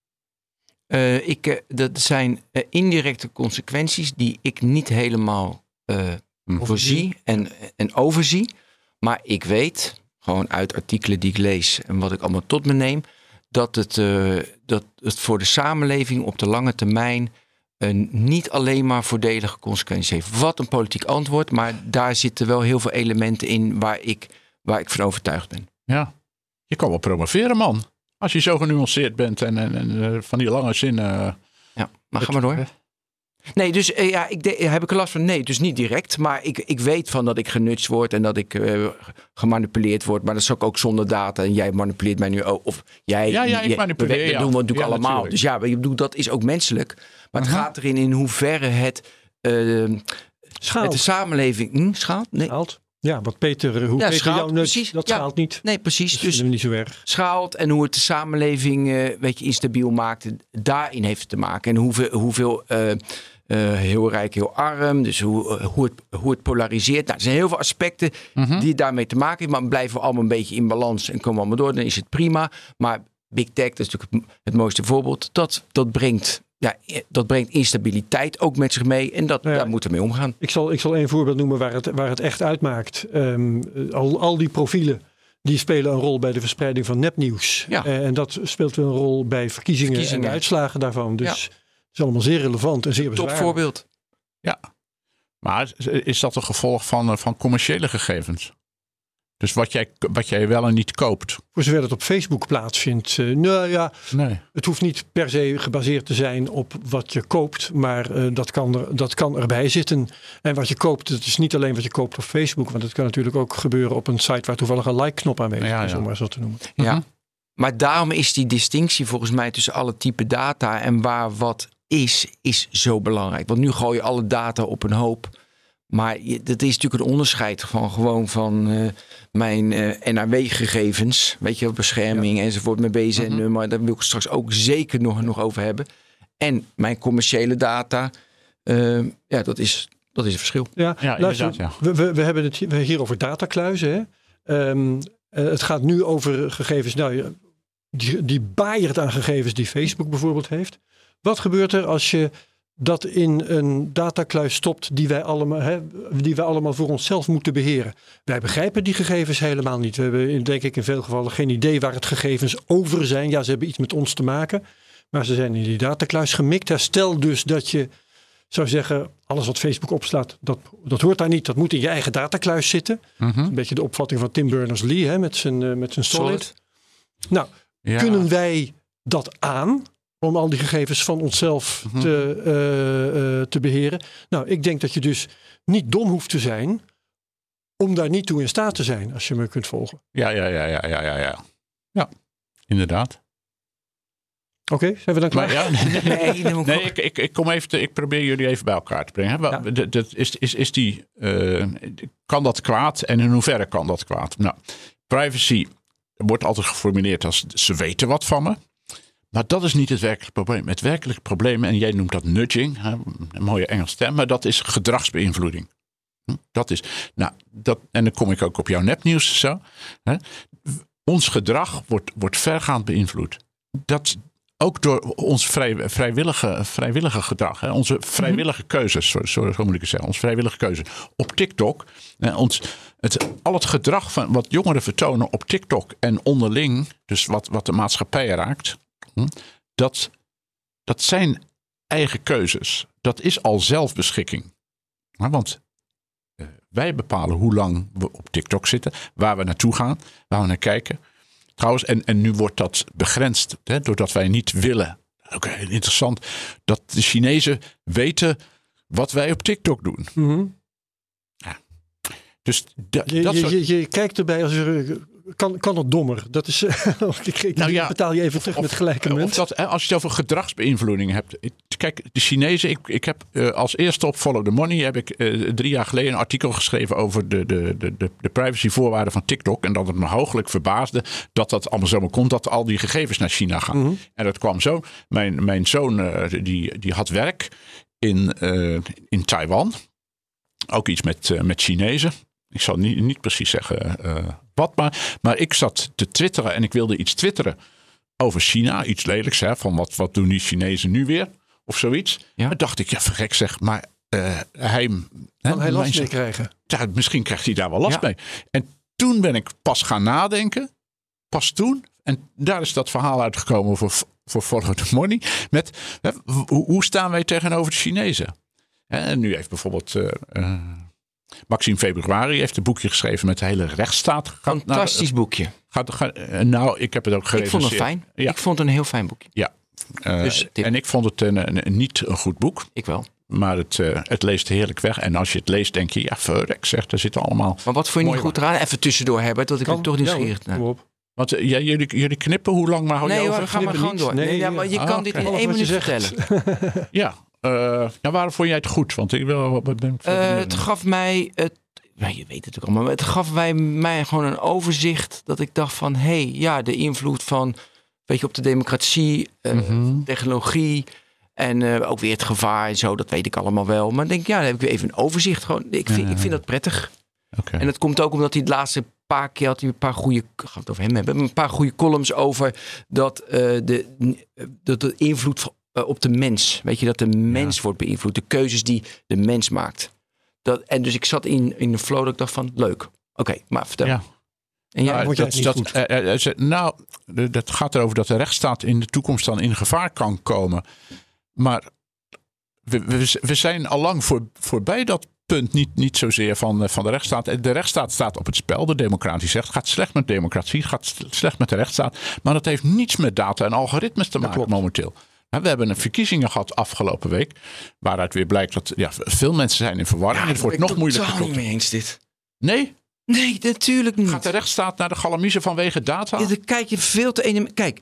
Uh, ik, uh, dat zijn uh, indirecte consequenties die ik niet helemaal uh, mm. voorzie en, en overzie. Maar ik weet, gewoon uit artikelen die ik lees en wat ik allemaal tot me neem, dat het, uh, dat het voor de samenleving op de lange termijn Uh, niet alleen maar voordelige consequenties heeft. Wat een politiek antwoord, maar daar zitten wel heel veel elementen in waar ik, waar ik van overtuigd ben. Ja, je kan wel promoveren, man. Als je zo genuanceerd bent en, en, en uh, van die lange zinnen. Uh, ja, maar ga maar door. Nee, dus uh, ja, ik de, heb ik er last van? Nee, dus niet direct. Maar ik, ik weet van dat ik genutst word en dat ik uh, gemanipuleerd word. Maar dat is ook, ook zonder data. En jij manipuleert mij nu ook. Of jij, ja, ja, ik jij, manipuleer. Dat ja. doen we natuurlijk ja, allemaal. Natuurlijk. Dus ja, ik bedoel, dat is ook menselijk. Maar het uh-huh. gaat erin in hoeverre het... Uh, Schaalt. Het de samenleving... Hm, schaalt? Nee. Schaalt. Ja, wat Peter, hoe ja, Peter schaalt, jou nut, precies. dat ja. schaalt niet. Nee, precies. Dat dus vinden we niet zo erg. Schaalt en hoe het de samenleving uh, weet je, instabiel maakt, daarin heeft het te maken. En hoeveel, hoeveel uh, uh, heel rijk, heel arm, dus hoe, uh, hoe, het, hoe het polariseert. Nou, er zijn heel veel aspecten mm-hmm. die daarmee te maken hebben. Maar blijven we allemaal een beetje in balans en komen allemaal door, dan is het prima. Maar Big Tech, dat is natuurlijk het, het mooiste voorbeeld, dat, dat brengt... Ja, dat brengt instabiliteit ook met zich mee. En dat, ja, daar moeten we mee omgaan. Ik zal, ik zal één voorbeeld noemen waar het, waar het echt uitmaakt. Um, al, al die profielen die spelen een rol bij de verspreiding van nepnieuws. Ja. Uh, en dat speelt een rol bij verkiezingen, verkiezingen. en de uitslagen daarvan. Dus ja. het is allemaal zeer relevant en zeer bezwaarlijk. Top voorbeeld. Ja, maar is dat een gevolg van, van commerciële gegevens? Dus wat jij, wat jij wel en niet koopt. Voor zover het op Facebook plaatsvindt. Uh, nou ja, nee. Het hoeft niet per se gebaseerd te zijn op wat je koopt. Maar uh, dat, kan er, dat kan erbij zitten. En wat je koopt, het is niet alleen wat je koopt op Facebook. Want het kan natuurlijk ook gebeuren op een site waar toevallig een like-knop aanwezig ja, is. ja. Om maar zo te noemen. Ja, mm-hmm. Maar daarom is die distinctie volgens mij tussen alle type data en waar wat is, is zo belangrijk. Want nu gooi je alle data op een hoop. Maar dat is natuurlijk een onderscheid van gewoon van uh, mijn uh, N R W-gegevens, weet je, bescherming ja. enzovoort, mijn B Z N-nummer, mm-hmm. daar wil ik straks ook zeker nog, nog over hebben. En mijn commerciële data, uh, ja, dat is, dat is het verschil. Ja, ja luister, ja. We, we, we hebben het hier over datakluizen. Hè? Um, uh, het gaat nu over gegevens, nou, die, die baaiert aan gegevens die Facebook bijvoorbeeld heeft. Wat gebeurt er als je dat in een datakluis stopt die wij allemaal, hè, die wij allemaal voor onszelf moeten beheren? Wij begrijpen die gegevens helemaal niet. We hebben denk ik in veel gevallen geen idee waar het gegevens over zijn. Ja, ze hebben iets met ons te maken, maar ze zijn in die datakluis gemikt. Stel dus dat je zou zeggen, alles wat Facebook opslaat, dat, dat hoort daar niet. Dat moet in je eigen datakluis zitten. Mm-hmm. Een beetje de opvatting van Tim Berners-Lee hè, met zijn, uh, met zijn Solid. Solid. Nou, ja. Kunnen wij dat aan? Om al die gegevens van onszelf mm-hmm. te, uh, uh, te beheren. Nou, ik denk dat je dus niet dom hoeft te zijn om daar niet toe in staat te zijn, als je me kunt volgen. Ja, ja, ja, ja, ja, ja. Ja, ja inderdaad. Oké, okay, zijn we dan klaar? Maar, ja, nee, nee, nee, nee ik, ik, ik kom even, te, ik probeer jullie even bij elkaar te brengen. Ja. Dat, dat is, is, is die, uh, kan dat kwaad en in hoeverre kan dat kwaad? Nou, privacy wordt altijd geformuleerd als ze weten wat van me. Maar dat is niet het werkelijke probleem. Het werkelijke probleem, en jij noemt dat nudging, hè, een mooie Engels term, maar dat is gedragsbeïnvloeding. Dat is, nou, dat, en dan kom ik ook op jouw nepnieuws zo. Hè. Ons gedrag wordt, wordt vergaand beïnvloed. Dat ook door ons vrij, vrijwillige, vrijwillige gedrag, hè, onze vrijwillige keuzes, zo, zo, zo moet ik het zeggen, onze vrijwillige keuze op TikTok. Hè, ons, het, al het gedrag van wat jongeren vertonen op TikTok en onderling, dus wat, wat de maatschappij raakt. Dat, dat zijn eigen keuzes. Dat is al zelfbeschikking. Want uh, wij bepalen hoe lang we op TikTok zitten. Waar we naartoe gaan. Waar we naar kijken. Trouwens, en, en nu wordt dat begrensd. Hè, doordat wij niet willen. Oké, okay, interessant. Dat de Chinezen weten wat wij op TikTok doen. Mm-hmm. Ja. Dus da, je, dat je, soort... je, je kijkt erbij als er... Kan, kan het dommer? Dat is, ik, ik nou ja, betaal je even terug of, met gelijke munt. Of dat, als je het over gedragsbeïnvloeding hebt. Kijk, de Chinezen. Ik, ik heb uh, als eerste op Follow the Money heb ik uh, drie jaar geleden een artikel geschreven over de, de, de, de, de privacyvoorwaarden van TikTok. En dat het me hooglijk verbaasde dat dat allemaal zomaar komt. Dat al die gegevens naar China gaan. Mm-hmm. En dat kwam zo. Mijn, mijn zoon uh, die, die had werk in, uh, in Taiwan. Ook iets met, uh, met Chinezen. Ik zal niet, niet precies zeggen uh, wat, maar, maar ik zat te twitteren en ik wilde iets twitteren over China. Iets lelijks, hè, van wat, wat doen die Chinezen nu weer? Of zoiets. Ja. Maar dacht ik, ja, verrek zeg, maar uh, hij... Kan hij last mee krijgen? Ja, misschien krijgt hij daar wel last ja. mee. En toen ben ik pas gaan nadenken. Pas toen. En daar is dat verhaal uitgekomen voor, voor Follow the Money. Met, hè, hoe, hoe staan wij tegenover de Chinezen? En nu heeft bijvoorbeeld... Uh, uh, Maxime Februari heeft een boekje geschreven met de hele rechtsstaat. Fantastisch naar, boekje. Gaat, gaat, nou, ik heb het ook gerecenseerd. Ik vond het fijn. Ja. Ik vond het een heel fijn boekje. Ja. Uh, dus en ik vond het een, een, een, niet een goed boek. Ik wel. Maar het, uh, het leest heerlijk weg. En als je het leest, denk je, ja, verrek, zeg, er zitten allemaal. Maar wat vond je niet goed eraan? Even tussendoor hebben, dat ik Kan, er toch nieuwsgierig ja, naar. Want uh, ja, jullie, jullie knippen, hoe lang maar hou je nee, over? Nee, ga maar gewoon door. Nee, nee, ja, maar je ah, kan okay. dit in één minuut vertellen. ja, uh, ja, waarom vond jij het goed? Want ik wil. Ben uh, het gaf mij, het, nou, je weet het ook allemaal, maar het gaf mij, mij gewoon een overzicht dat ik dacht van, hé, hey, ja, de invloed van, weet je, op de democratie, uh, mm-hmm. technologie. En uh, ook weer het gevaar en zo, dat weet ik allemaal wel. Maar ik denk, ja, dan heb ik weer even een overzicht. Gewoon. Ik, vind, ja, ja. ik vind dat prettig. Okay. En dat komt ook omdat hij het laatste paar keer had hij een paar goede, gaan we het over hem hebben, een paar goede columns over dat uh, de, dat de invloed uh, op de mens, weet je, dat de mens ja. wordt beïnvloed, de keuzes die de mens maakt. Dat, en dus ik zat in, in de flow dat ik dacht van, leuk. Oké, okay, maar vertel. Ja. En jij, nou, dat, dat, uh, uh, nou, dat gaat erover dat de rechtsstaat in de toekomst dan in gevaar kan komen. Maar we, we, we zijn al lang voor, voorbij dat punt. Niet, niet zozeer van, van de rechtsstaat. De rechtsstaat staat op het spel. De democratie zegt, het gaat slecht met democratie. Het gaat slecht met de rechtsstaat. Maar dat heeft niets met data en algoritmes te maken momenteel. We hebben een verkiezingen gehad afgelopen week. Waaruit weer blijkt dat ja, veel mensen zijn in verwarring. Ja, het wordt nog moeilijker. Ik ben het totaal niet mee eens dit. Nee? Nee, natuurlijk niet. Gaat de rechtsstaat naar de galamiezen vanwege data? Ja, dan kijk je veel te ene. Kijk,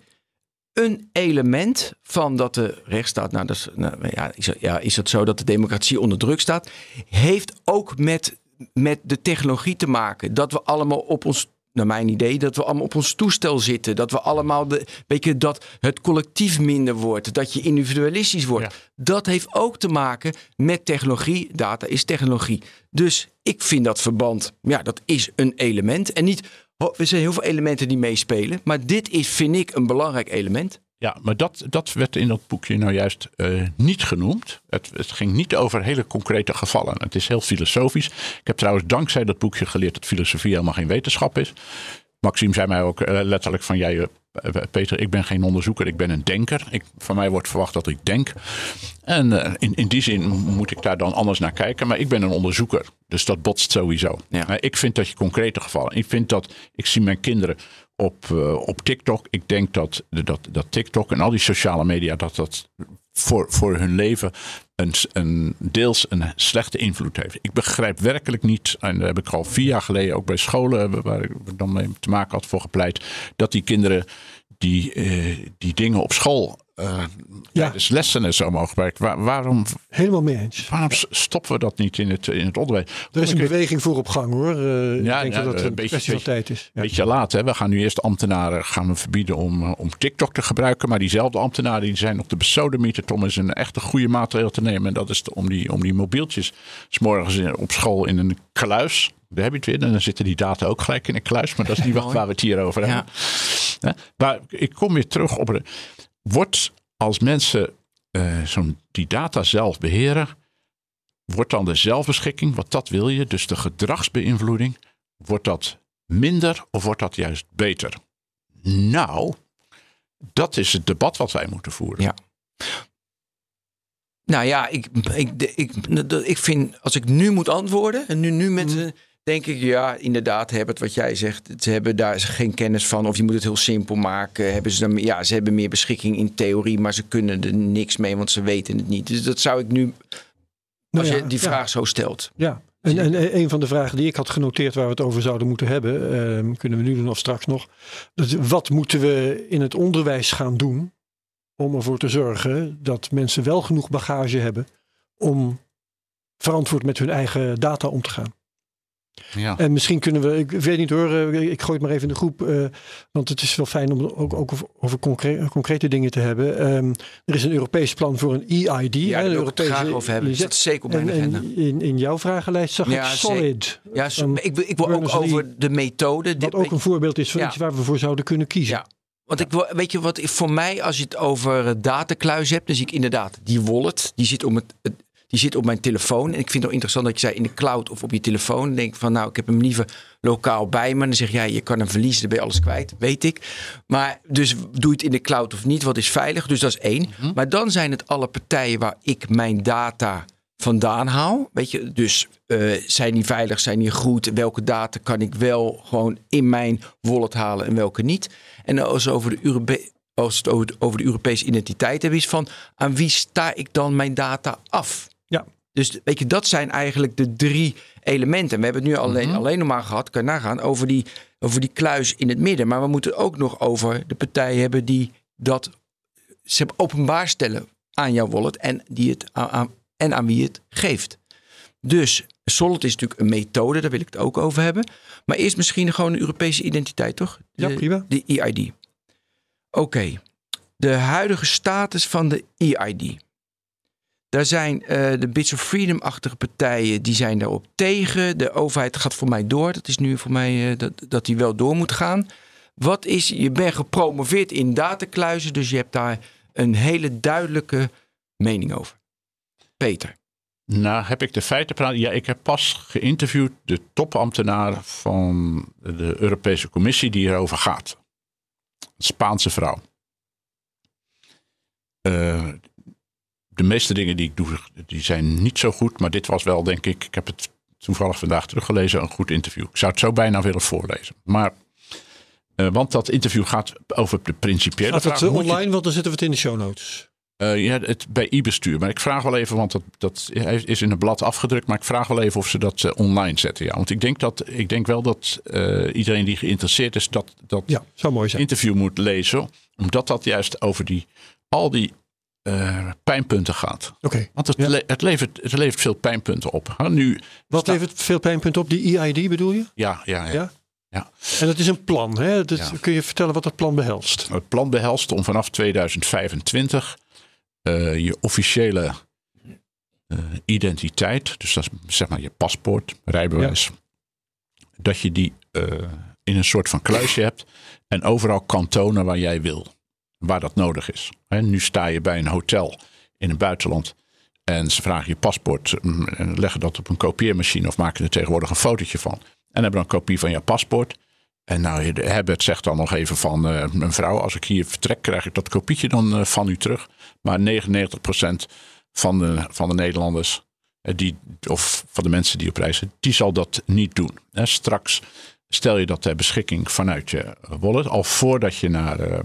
een element van dat de rechtsstaat, nou, dat is, nou ja, is, ja, is het zo dat de democratie onder druk staat, heeft ook met, met de technologie te maken. Dat we allemaal op ons, naar mijn idee, dat we allemaal op ons toestel zitten. Dat we allemaal, de, weet je, dat het collectief minder wordt. Dat je individualistisch wordt. Ja. Dat heeft ook te maken met technologie. Data is technologie. Dus ik vind dat verband, ja, dat is een element. En niet, er zijn heel veel elementen die meespelen. Maar dit is, vind ik, een belangrijk element. Ja, maar dat, dat werd in dat boekje nou juist uh, niet genoemd. Het, het ging niet over hele concrete gevallen. Het is heel filosofisch. Ik heb trouwens dankzij dat boekje geleerd dat filosofie helemaal geen wetenschap is. Maxime zei mij ook uh, letterlijk van, jij, uh, Peter, ik ben geen onderzoeker, ik ben een denker. Ik, van mij wordt verwacht dat ik denk. En uh, in, in die zin moet ik daar dan anders naar kijken. Maar ik ben een onderzoeker, dus dat botst sowieso. Ja. Uh, ik vind dat je concrete gevallen, ik vind dat, ik zie mijn kinderen op, uh, op TikTok. Ik denk dat, dat, dat TikTok en al die sociale media, dat dat voor, voor hun leven een, een deels een slechte invloed heeft. Ik begrijp werkelijk niet, en daar heb ik al vier jaar geleden ook bij scholen waar ik dan mee te maken had voor gepleit, dat die kinderen die, uh, die dingen op school uh, ja. tijdens lessen en zo mogen gebruiken. Waar, waarom, Helemaal mee eens. Waarom stoppen we dat niet in het, in het onderwijs? Er is een beweging voor op gang, hoor. Uh, ja, ik denk ja, dat het een beetje, kwestie van tijd is. Een ja. beetje laat, hè? We gaan nu eerst ambtenaren gaan we verbieden om, uh, om TikTok te gebruiken. Maar diezelfde ambtenaren die zijn op de besodemieterd om eens een echte goede maatregel te nemen. En dat is om die, om die mobieltjes 's morgens op school in een kluis. Daar heb je het weer. En dan zitten die data ook gelijk in een kluis. Maar dat is niet wat waar we het hier over hebben. Ja. Ja, maar ik kom weer terug op het. Wordt als mensen uh, zo'n die data zelf beheren, wordt dan de zelfbeschikking, wat dat wil je, dus de gedragsbeïnvloeding, wordt dat minder of wordt dat juist beter? Nou, dat is het debat wat wij moeten voeren. Ja. Nou ja, ik, ik, ik, ik vind, als ik nu moet antwoorden, en nu, nu met... Mm. Denk ik, ja, inderdaad, hebben het wat jij zegt. Ze hebben daar geen kennis van. Of je moet het heel simpel maken. Hebben ze, dan, ja, ze hebben meer beschikking in theorie. Maar ze kunnen er niks mee, want ze weten het niet. Dus dat zou ik nu, als nou ja, je die vraag ja. zo stelt. Ja, en, en een van de vragen die ik had genoteerd waar we het over zouden moeten hebben. Uh, kunnen we nu doen of straks nog. Dus wat moeten we in het onderwijs gaan doen om ervoor te zorgen dat mensen wel genoeg bagage hebben om verantwoord met hun eigen data om te gaan? Ja. En misschien kunnen we, ik weet niet hoor, ik gooi het maar even in de groep. Uh, want het is wel fijn om ook, ook over, over concre- concrete dingen te hebben. Um, er is een Europees plan voor een E I D. Ja, daar wil ik het graag over hebben. Dat is zeker op mijn agenda. En in, in jouw vragenlijst zag ja, ik Solid. Ja, so, ik, ik wil ook over de methode. Wat ook een voorbeeld is van ja. iets waar we voor zouden kunnen kiezen. Ja. Want ik wil, weet je wat, voor mij als je het over datakluis hebt, dan zie ik inderdaad die wallet. Die zit om het... het Die zit op mijn telefoon. En ik vind het wel interessant dat je zei in de cloud of op je telefoon. Dan denk ik van nou, ik heb hem liever lokaal bij me. Dan zeg jij, je kan hem verliezen, dan ben je alles kwijt. Weet ik. Maar dus doe je het in de cloud of niet? Wat is veilig? Dus dat is één. Mm-hmm. Maar dan zijn het alle partijen waar ik mijn data vandaan haal. Weet je, dus uh, zijn die veilig, zijn die goed? Welke data kan ik wel gewoon in mijn wallet halen en welke niet? En als over de Europe- als het over de, over de Europese identiteit hebben, is van aan wie sta ik dan mijn data af? Ja. Dus weet je, dat zijn eigenlijk de drie elementen. We hebben het nu alleen, mm-hmm. alleen nog maar gehad, kan je nagaan, over die, over die kluis in het midden. Maar we moeten ook nog over de partijen hebben die dat ze openbaar stellen aan jouw wallet en, die het aan, en aan wie je het geeft. Dus Solid is natuurlijk een methode, daar wil ik het ook over hebben. Maar eerst misschien gewoon een Europese identiteit, toch? De, ja, prima. De E I D. Oké, okay. De huidige status van de E I D. Daar zijn uh, de Bits of Freedom-achtige partijen, die zijn daarop tegen. De overheid gaat voor mij door. Dat is nu voor mij uh, dat, dat die wel door moet gaan. Wat is, je bent gepromoveerd in datakluizen, dus je hebt daar een hele duidelijke mening over. Peter. Nou, heb ik de feiten praten? Ja, ik heb pas geïnterviewd de topambtenaar van de Europese Commissie die hierover gaat. Een Spaanse vrouw. Uh, de meeste dingen die ik doe, die zijn niet zo goed. Maar dit was wel, denk ik, ik heb het toevallig vandaag teruggelezen, een goed interview. Ik zou het zo bijna willen voorlezen. Maar, uh, want dat interview gaat over de principiële vraag. Gaat het vraag, online, je... want dan zetten we het in de show notes. Uh, ja, het bij e-bestuur. Maar ik vraag wel even, want dat, dat is in een blad afgedrukt. Maar ik vraag wel even of ze dat uh, online zetten. Ja. Want ik denk, dat, ik denk wel dat uh, iedereen die geïnteresseerd is, dat, dat ja, zou mooi zijn. Interview moet lezen. Omdat dat juist over die, al die uh, pijnpunten gaat. Okay. Want het, ja. le- het, levert, het levert veel pijnpunten op. Ha, nu Wat sta- levert veel pijnpunten op? Die E I D bedoel je? Ja, ja, ja. ja? ja. En dat is een plan. Hè? Dat, Ja. Kun je vertellen wat dat plan behelst? Het plan behelst om vanaf tweeduizend vijfentwintig... Uh, je officiële uh, identiteit, dus dat is zeg maar je paspoort, rijbewijs, ja. dat je die uh, in een soort van kluisje hebt en overal kan tonen waar jij wil, waar dat nodig is. He, nu sta je bij een hotel in het buitenland en ze vragen je paspoort en leggen dat op een kopieermachine of maken er tegenwoordig een fotootje van en hebben dan een kopie van je paspoort. En nou, Herbert zegt dan nog even van uh, mevrouw, als ik hier vertrek, krijg ik dat kopietje dan uh, van u terug. Maar negenennegentig procent van de, van de Nederlanders, uh, die, of van de mensen die op reis zijn, die zal dat niet doen. Uh, straks stel je dat ter beschikking vanuit je wallet, al voordat je naar uh,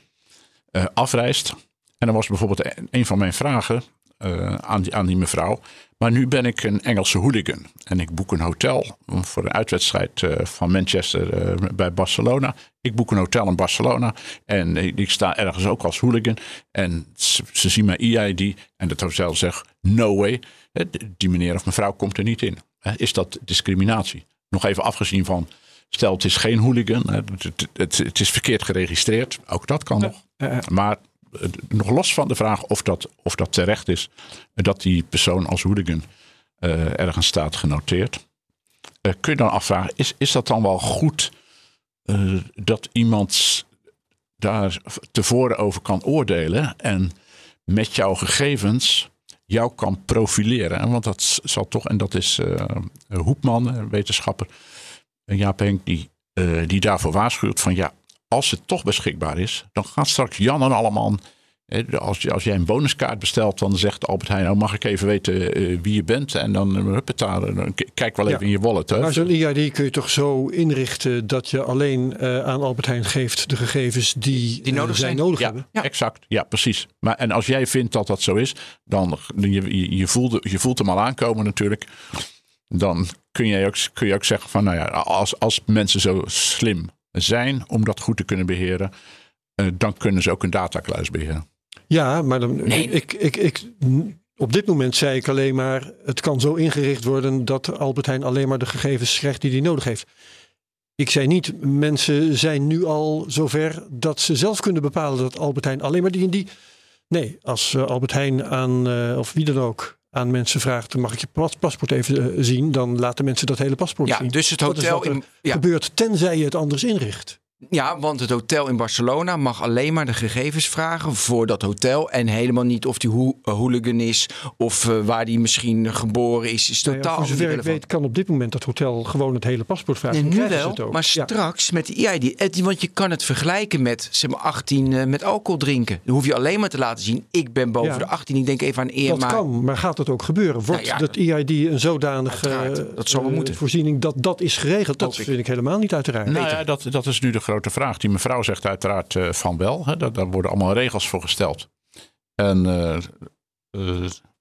uh, afreist. En dan was bijvoorbeeld een, een van mijn vragen uh, aan, die, aan die mevrouw. Maar nu ben ik een Engelse hooligan en ik boek een hotel voor een uitwedstrijd uh, van Manchester uh, bij Barcelona. Ik boek een hotel in Barcelona en ik sta ergens ook als hooligan. En ze, ze zien mijn E I D en het hotel zegt no way. Die meneer of mevrouw komt er niet in. Is dat discriminatie? Nog even afgezien van, stel het is geen hooligan, het, het, het, het is verkeerd geregistreerd. Ook dat kan nog. Maar nog los van de vraag of dat, of dat terecht is dat die persoon als hooligan uh, ergens staat genoteerd. Uh, kun je dan afvragen, is, is dat dan wel goed uh, dat iemand daar tevoren over kan oordelen en met jouw gegevens jou kan profileren? Want dat zal toch, en dat is uh, Hoepman, een wetenschapper, uh, Jaap Henk, die, uh, die daarvoor waarschuwt van ja, als het toch beschikbaar is, dan gaat straks Jan en alleman. Als, als jij een bonuskaart bestelt, dan zegt Albert Heijn, nou mag ik even weten uh, wie je bent. En dan, uh, huppetalen, dan kijk wel even ja. in je wallet. Hè. Maar zo'n E I D kun je toch zo inrichten dat je alleen uh, aan Albert Heijn geeft de gegevens die, die nodig uh, zij zijn. nodig ja, hebben. Ja, exact. Ja, precies. Maar, en als jij vindt dat dat zo is, dan je, je, voelt, je voelt hem al aankomen natuurlijk. Dan kun je ook, kun je ook zeggen van, nou ja, als, als mensen zo slim zijn om dat goed te kunnen beheren, uh, dan kunnen ze ook een datakluis beheren. Ja, maar dan, nee. ik, ik, ik, op dit moment zei ik alleen maar, het kan zo ingericht worden dat Albert Heijn alleen maar de gegevens krijgt die hij nodig heeft. Ik zei niet, mensen zijn nu al zover dat ze zelf kunnen bepalen dat Albert Heijn alleen maar die en die. Nee, als uh, Albert Heijn aan, uh, of wie dan ook, aan mensen vraagt, mag ik je pas, paspoort even uh, zien, dan laten mensen dat hele paspoort ja, zien. Dus het dat hotel is wat er in, ja. gebeurt, tenzij je het anders inricht. Ja, want het hotel in Barcelona mag alleen maar de gegevens vragen voor dat hotel. En helemaal niet of die ho- hooligan is of uh, waar die misschien geboren is. Is totaal nou ja, voor zover ik weet kan op dit moment dat hotel gewoon het hele paspoort vragen. Nee, nu wel, maar ja. straks met de E I D. Want je kan het vergelijken met zeg maar achttien uh, met alcohol drinken. Dan hoef je alleen maar te laten zien, ik ben boven ja. de achttien. Ik denk even aan eer. Dat maar... kan, maar gaat dat ook gebeuren? Wordt nou ja, dat E I D een zodanige uh, dat zal wel moeten. voorziening dat dat is geregeld? Dat Top vind ik helemaal niet uiteraard. Nou ja, dat, dat is nu de grote vraag. Die mevrouw zegt uiteraard uh, van wel. Hè. Daar, daar worden allemaal regels voor gesteld. En uh, uh,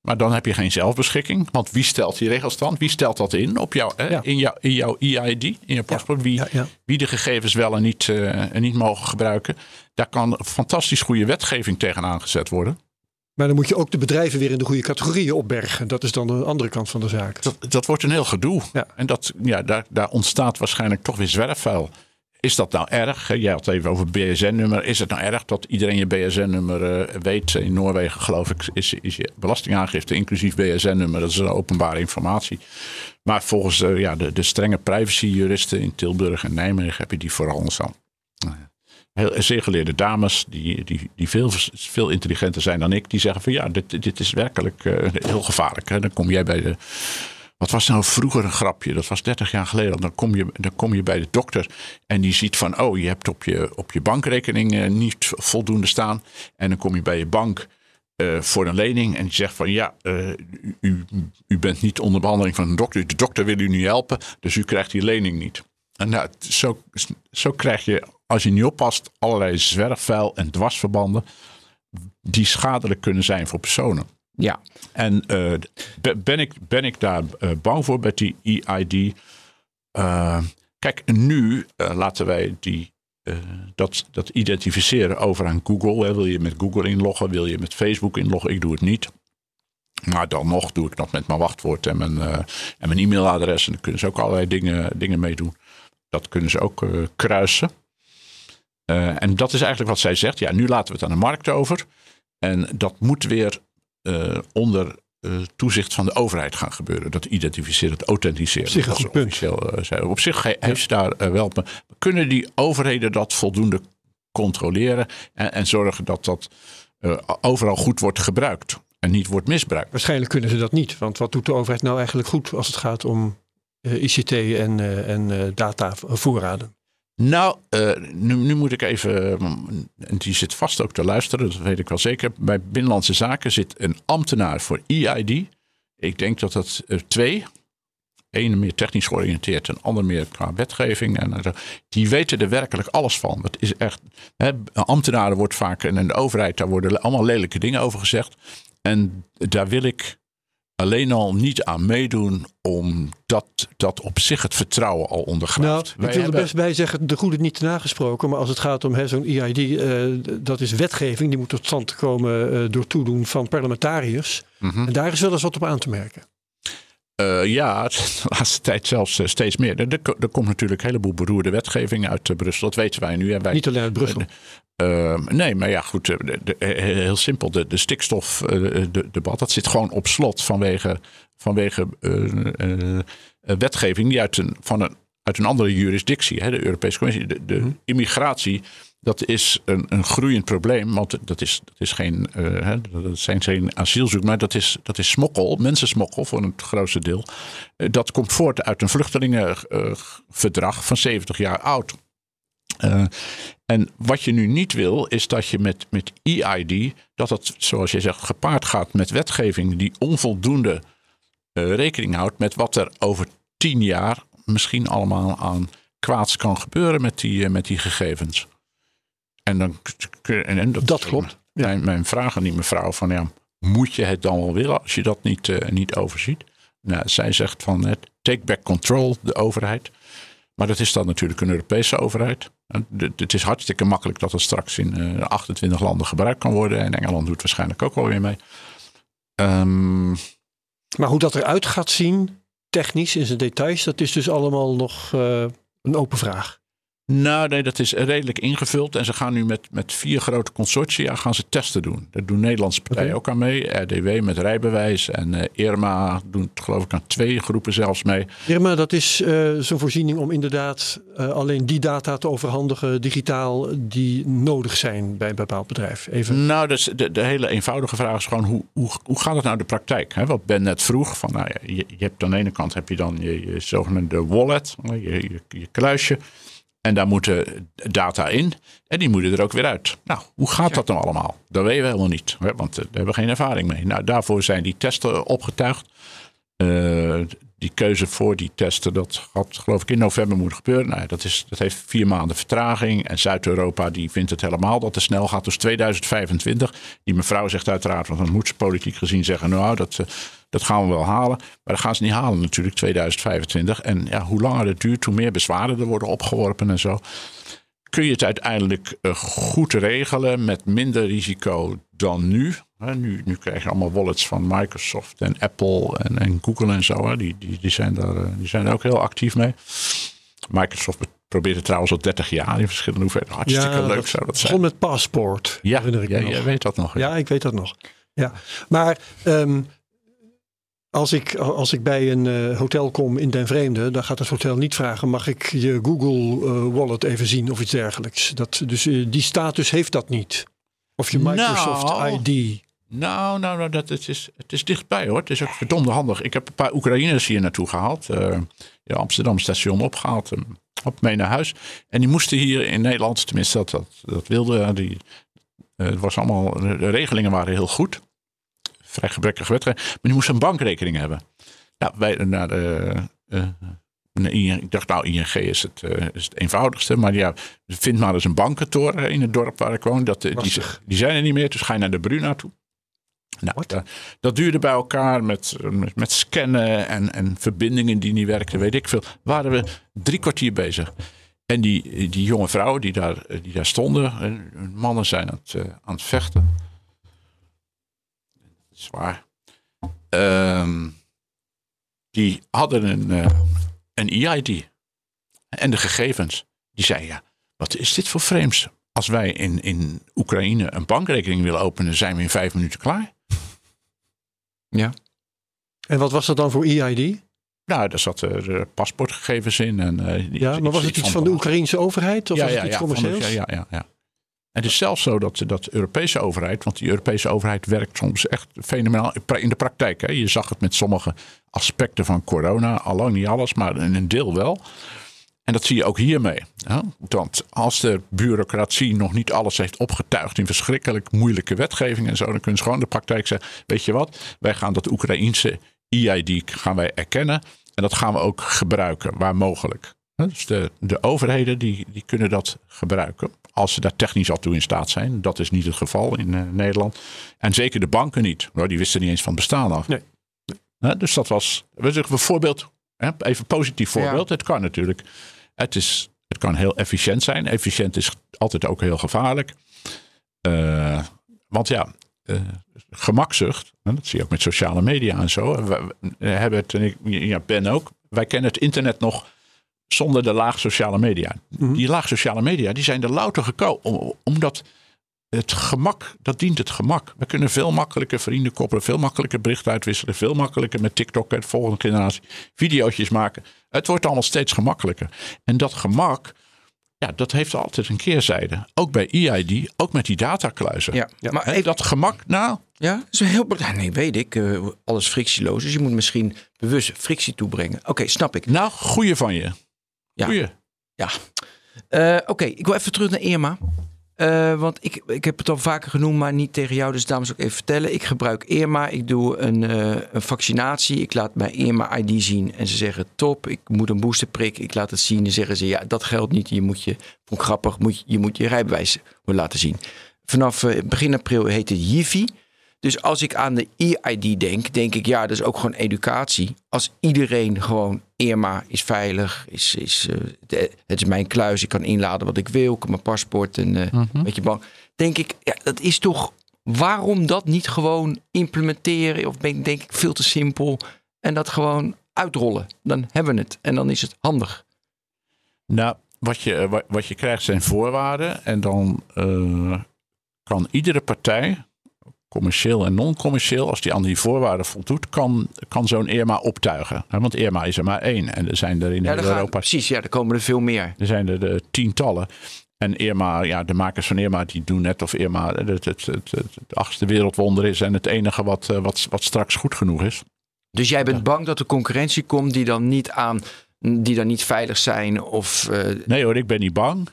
Maar dan heb je geen zelfbeschikking. Want wie stelt die regels dan? Wie stelt dat in op jou, hè? Ja. In, jou, in jouw E I D, in je paspoort? Wie, Ja, ja. wie de gegevens wel en niet, uh, en niet mogen gebruiken. Daar kan fantastisch goede wetgeving tegenaan gezet worden. Maar dan moet je ook de bedrijven weer in de goede categorieën opbergen. Dat is dan de andere kant van de zaak. Dat, dat wordt een heel gedoe. Ja. En dat, ja, daar, daar ontstaat waarschijnlijk toch weer zwerfvuil. Is dat nou erg? Jij had het even over B S N-nummer. Is het nou erg dat iedereen je B S N-nummer uh, weet? In Noorwegen geloof ik is, is je belastingaangifte inclusief B S N-nummer. Dat is een openbare informatie. Maar volgens uh, ja, de, de strenge privacy-juristen in Tilburg en Nijmegen heb je die vooral zo. Nou ja. Heel, zeer geleerde dames die, die, die veel, veel intelligenter zijn dan ik. Die zeggen van ja, dit, dit is werkelijk uh, heel gevaarlijk. Hè? Dan kom jij bij de... Wat was nou vroeger een grapje? Dat was dertig jaar geleden. Dan kom je, dan kom je bij de dokter en die ziet van... oh, je hebt op je, op je bankrekening uh, niet voldoende staan. En dan kom je bij je bank uh, voor een lening en die zegt van... ja, uh, u, u bent niet onder behandeling van een dokter. De dokter wil u niet helpen, dus u krijgt die lening niet. En nou, zo, zo krijg je, als je niet oppast... allerlei zwerfvuil en dwarsverbanden... die schadelijk kunnen zijn voor personen. Ja. En uh, ben, ik, ben ik daar uh, bang voor met die E I D? Uh, kijk, nu uh, laten wij die, uh, dat, dat identificeren over aan Google. Hè. Wil je met Google inloggen? Wil je met Facebook inloggen? Ik doe het niet. Maar dan nog doe ik dat met mijn wachtwoord en mijn, uh, en mijn e-mailadres. En dan kunnen ze ook allerlei dingen, dingen mee doen. Dat kunnen ze ook uh, kruisen. Uh, en dat is eigenlijk wat zij zegt. Ja, nu laten we het aan de markt over. En dat moet weer... Uh, onder uh, toezicht van de overheid gaan gebeuren. Dat identificeren, het authenticeren. Op zich een goed punt. Uh, op zich he, heeft ze daar uh, wel... Kunnen die overheden dat voldoende controleren... en, en zorgen dat dat uh, overal goed wordt gebruikt... en niet wordt misbruikt? Waarschijnlijk kunnen ze dat niet. Want wat doet de overheid nou eigenlijk goed... als het gaat om uh, I C T en, uh, en uh, datavoorraden? Nou, uh, nu, nu moet ik even, en die zit vast ook te luisteren, dat weet ik wel zeker. Bij Binnenlandse Zaken zit een ambtenaar voor E I D. Ik denk dat dat uh, twee, één meer technisch georiënteerd en ander meer qua wetgeving. En, uh, die weten er werkelijk alles van. Dat is echt, hè, ambtenaren wordt vaak, en in de overheid, daar worden allemaal lelijke dingen over gezegd. En daar wil ik alleen al niet aan meedoen, omdat dat op zich het vertrouwen al ondergraaft. Nou, ik wil er best bij zeggen, de goede niet nagesproken. Maar als het gaat om zo'n E I D, uh, dat is wetgeving. Die moet tot stand komen uh, door toedoen van parlementariërs. Mm-hmm. En daar is wel eens wat op aan te merken. Uh, ja, de laatste tijd zelfs uh, steeds meer. Er, er komt natuurlijk een heleboel beroerde wetgeving uit uh, Brussel. Dat weten wij nu. Hè. Wij, niet alleen uit Brussel. Uh, uh, nee, maar ja, goed. De, de, heel simpel. De, de stikstofdebat, uh, dat zit gewoon op slot vanwege, vanwege uh, uh, wetgeving die uit een, van een, uit een andere jurisdictie, hè, de Europese Commissie. De, de mm-hmm. immigratie, dat is een, een groeiend probleem. Want dat, is, dat, is geen, uh, hè, dat zijn geen asielzoek, maar dat is, dat is smokkel, mensensmokkel voor het grootste deel. Uh, dat komt voort uit een vluchtelingenverdrag uh, van zeventig jaar oud. Uh, en wat je nu niet wil, is dat je met, met E I D, dat het, zoals je zegt, gepaard gaat met wetgeving die onvoldoende uh, rekening houdt met wat er over tien jaar misschien allemaal aan kwaads kan gebeuren met die, uh, met die gegevens. En dan en, en dat, dat klopt. Ja. Mijn, mijn vraag aan die mevrouw van ja, moet je het dan wel willen als je dat niet, uh, niet overziet? Nou, zij zegt van uh, take back control, de overheid. Maar dat is dan natuurlijk een Europese overheid. Het is hartstikke makkelijk dat het straks in uh, achtentwintig landen gebruikt kan worden. En Engeland doet waarschijnlijk ook wel weer mee. Um, maar hoe dat eruit gaat zien, technisch in zijn details, dat is dus allemaal nog uh, een open vraag. Nou, nee, dat is redelijk ingevuld. En ze gaan nu met, met vier grote consortia gaan ze testen doen. Daar doen Nederlandse partijen okay. ook aan mee. R D W met rijbewijs. En uh, Irma doen het geloof ik aan twee groepen zelfs mee. Irma, dat is uh, zo'n voorziening om inderdaad uh, alleen die data te overhandigen digitaal die nodig zijn bij een bepaald bedrijf. Even. Nou, dus de, de hele eenvoudige vraag is gewoon hoe, hoe, hoe gaat het nou de praktijk? Hè? Wat Ben net vroeg. Van, nou ja, je, je hebt aan de ene kant heb je dan je, je zogenaamde wallet, je, je, je kluisje. En daar moeten data in en die moeten er ook weer uit. Nou, hoe gaat ja. dat dan allemaal? Dat weten we helemaal niet, hè? Want daar hebben we geen ervaring mee. Nou, daarvoor zijn die testen opgetuigd. Uh, die keuze voor die testen, dat had geloof ik in november moeten gebeuren. Nou, dat, is, dat heeft vier maanden vertraging. En Zuid-Europa die vindt het helemaal dat te snel gaat. Dus tweeduizend vijfentwintig. Die mevrouw zegt uiteraard, want dan moet ze politiek gezien zeggen, nou dat, dat gaan we wel halen. Maar dat gaan ze niet halen natuurlijk, tweeduizend vijfentwintig. En ja, hoe langer het duurt, hoe meer bezwaren er worden opgeworpen en zo. Kun je het uiteindelijk uh, goed regelen met minder risico dan nu. He, nu, nu krijg je allemaal wallets van Microsoft en Apple en, en Google en zo. Hè. Die, die, die, zijn daar, uh, die zijn er ook heel actief mee. Microsoft probeert het trouwens al dertig jaar in verschillende hoeveelheden. Hartstikke ja, leuk dat zou dat zijn. Begon met Passport. Ja, herinner ik ja, me nog. jij weet dat nog. Ja, ja ik weet dat nog. Ja. Maar um, als, ik, als ik bij een uh, hotel kom in Den Vreemde, dan gaat het hotel niet vragen, mag ik je Google uh, wallet even zien of iets dergelijks. Dat, dus uh, die status heeft dat niet. Of je Microsoft nou, I D. Nou, nou, nou dat, het, is, het is dichtbij hoor. Het is ook verdomde handig. Ik heb een paar Oekraïners hier naartoe gehaald. Uh, ja, Amsterdam station opgehaald. Um, op mee naar huis. En die moesten hier in Nederland, tenminste dat, dat, dat wilde. Die, uh, het was allemaal, de regelingen waren heel goed. Vrij gebrekkige wetgeving. Maar die moesten een bankrekening hebben. Nou, wij naar de... Uh, ik dacht, nou, I N G is het, uh, is het eenvoudigste. Maar ja, vind maar eens een bankentoren in het dorp waar ik woon. Dat, die, die zijn er niet meer, dus ga je naar de Bruna toe. Nou, dat, dat duurde bij elkaar met, met, met scannen en, en verbindingen die niet werkten, weet ik veel. Waren we drie kwartier bezig. En die, die jonge vrouwen die daar, die daar stonden, mannen zijn aan het, uh, aan het vechten. Zwaar. Um, die hadden een, uh, een E I D. En de gegevens. Die zeiden, ja, wat is dit voor vreemds? Als wij in, in Oekraïne een bankrekening willen openen, zijn we in vijf minuten klaar. Ja. En wat was dat dan voor E I D? Nou, daar zaten de paspoortgegevens in. En, uh, ja, maar was het iets van de Oekraïnse overheid? Of ja, was het ja, iets ja, commercieels? De, ja, ja, ja. Het is zelfs zo dat, dat de Europese overheid, want die Europese overheid werkt soms echt fenomenaal in de praktijk. Hè. Je zag het met sommige aspecten van corona, allang niet alles, maar een deel wel. En dat zie je ook hiermee. Hè? Want als de bureaucratie nog niet alles heeft opgetuigd in verschrikkelijk moeilijke wetgeving en zo, dan kunnen ze gewoon in de praktijk zeggen, weet je wat, wij gaan dat Oekraïense E I D gaan wij erkennen en dat gaan we ook gebruiken, waar mogelijk. Dus de, de overheden die, die kunnen dat gebruiken. Als ze daar technisch al toe in staat zijn. Dat is niet het geval in uh, Nederland. En zeker de banken niet. Nou, die wisten niet eens van het bestaan af. Nee. Uh, dus dat was een voorbeeld. Hè, even een positief voorbeeld. Ja. Het kan natuurlijk. Het, is, het kan heel efficiënt zijn. Efficiënt is altijd ook heel gevaarlijk. Uh, want ja, uh, gemakzucht. Dat zie je ook met sociale media en zo. We, we hebben het, en ik, ja, Ben ook. Wij kennen het internet nog zonder de laag sociale media. Mm-hmm. Die laag sociale media, die zijn er louter gekomen. Omdat het gemak, dat dient het gemak. We kunnen veel makkelijker vrienden koppelen. Veel makkelijker berichten uitwisselen. Veel makkelijker met TikTok, de volgende generatie, videootjes maken. Het wordt allemaal steeds gemakkelijker. En dat gemak, ja, dat heeft altijd een keerzijde. Ook bij E I D, ook met die datakluizen. Ja, ja, maar even dat gemak, nou... Ja, dat is heel belangrijk. Nee, weet ik. Uh, alles frictieloos. Dus je moet misschien bewust frictie toebrengen. Oké, okay, snap ik. Nou, goeie van je. Ja. Goeie. Ja. Uh, Oké, okay, ik wil even terug naar Irma. Uh, want ik, ik heb het al vaker genoemd, maar niet tegen jou. Dus daarom zal ik even vertellen. Ik gebruik Irma. Ik doe een, uh, een vaccinatie. Ik laat mijn Irma I D zien. En ze zeggen top, ik moet een boosterprik. Ik laat het zien. En zeggen ze ja, dat geldt niet. Je moet je, vond ik grappig, moet je, je moet je rijbewijs laten zien. Vanaf uh, begin april heet het Jiffy. Dus als ik aan de E I D denk, denk ik ja, dat is ook gewoon educatie. Als iedereen gewoon Irma is veilig, is, is, uh, de, het is mijn kluis, ik kan inladen wat ik wil, ik kan mijn paspoort en uh, mm-hmm. een beetje bang. Denk ik, ja, dat is toch, waarom dat niet gewoon implementeren? Of denk, denk ik veel te simpel en dat gewoon uitrollen. Dan hebben we het en dan is het handig. Nou, wat je, wat je krijgt zijn voorwaarden en dan uh, kan iedere partij, commercieel en non-commercieel, als die aan die voorwaarden voldoet, kan, kan zo'n Irma optuigen. Want Irma is er maar één. En er zijn er in ja, heel gaan, Europa... Precies, ja, er komen er veel meer. Er zijn er de tientallen. En Irma, ja, de makers van Irma, die doen net of Irma het, het, het, het, het achtste wereldwonder is en het enige wat, wat, wat straks goed genoeg is. Dus jij bent bang dat er concurrentie komt die dan niet aan, die dan niet veilig zijn? Of, uh... Nee hoor, ik ben niet bang.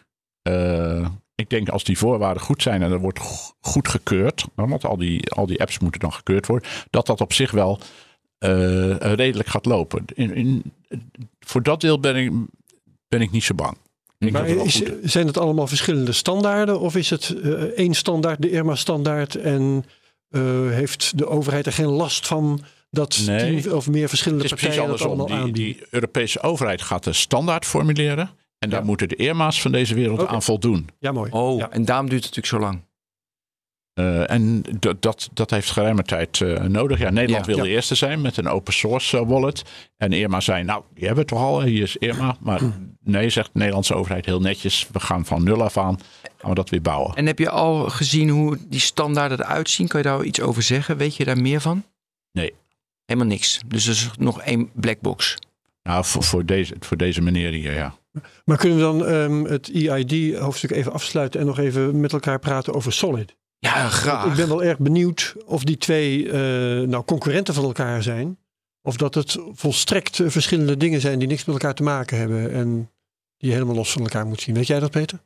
Uh, Ik denk als die voorwaarden goed zijn en er wordt goed gekeurd, want al die, al die apps moeten dan gekeurd worden, dat dat op zich wel uh, redelijk gaat lopen. In, in, voor dat deel ben ik, ben ik niet zo bang. Ik maar is, zijn het allemaal verschillende standaarden? Of is het uh, één standaard, de IRMA standaard... en uh, heeft de overheid er geen last van... dat nee, tien of meer verschillende partijen dat allemaal die, aanbieden? Die Europese overheid gaat de standaard formuleren... en daar ja. moeten de IRMA's van deze wereld okay. aan voldoen. Ja, mooi. Oh, ja. En daarom duurt het natuurlijk zo lang. Uh, en d- dat, dat heeft geruime tijd uh, nodig. Ja, Nederland ja. wil de ja. eerste zijn met een open source uh, wallet. En IRMA zei, nou, die hebben we toch al, hier is IRMA. Maar nee, zegt de Nederlandse overheid heel netjes. We gaan van nul af aan, gaan we dat weer bouwen. En heb je al gezien hoe die standaarden eruit zien? Kan je daar iets over zeggen? Weet je daar meer van? Nee. Helemaal niks. Dus er is nog één blackbox. Nou, voor, voor, deze, voor deze meneer hier, ja. Maar kunnen we dan um, het E I D-hoofdstuk even afsluiten... en nog even met elkaar praten over Solid? Ja, graag. Ik ben wel erg benieuwd of die twee uh, nou concurrenten van elkaar zijn. Of dat het volstrekt uh, verschillende dingen zijn die niks met elkaar te maken hebben. En die je helemaal los van elkaar moet zien. Weet jij dat, Peter?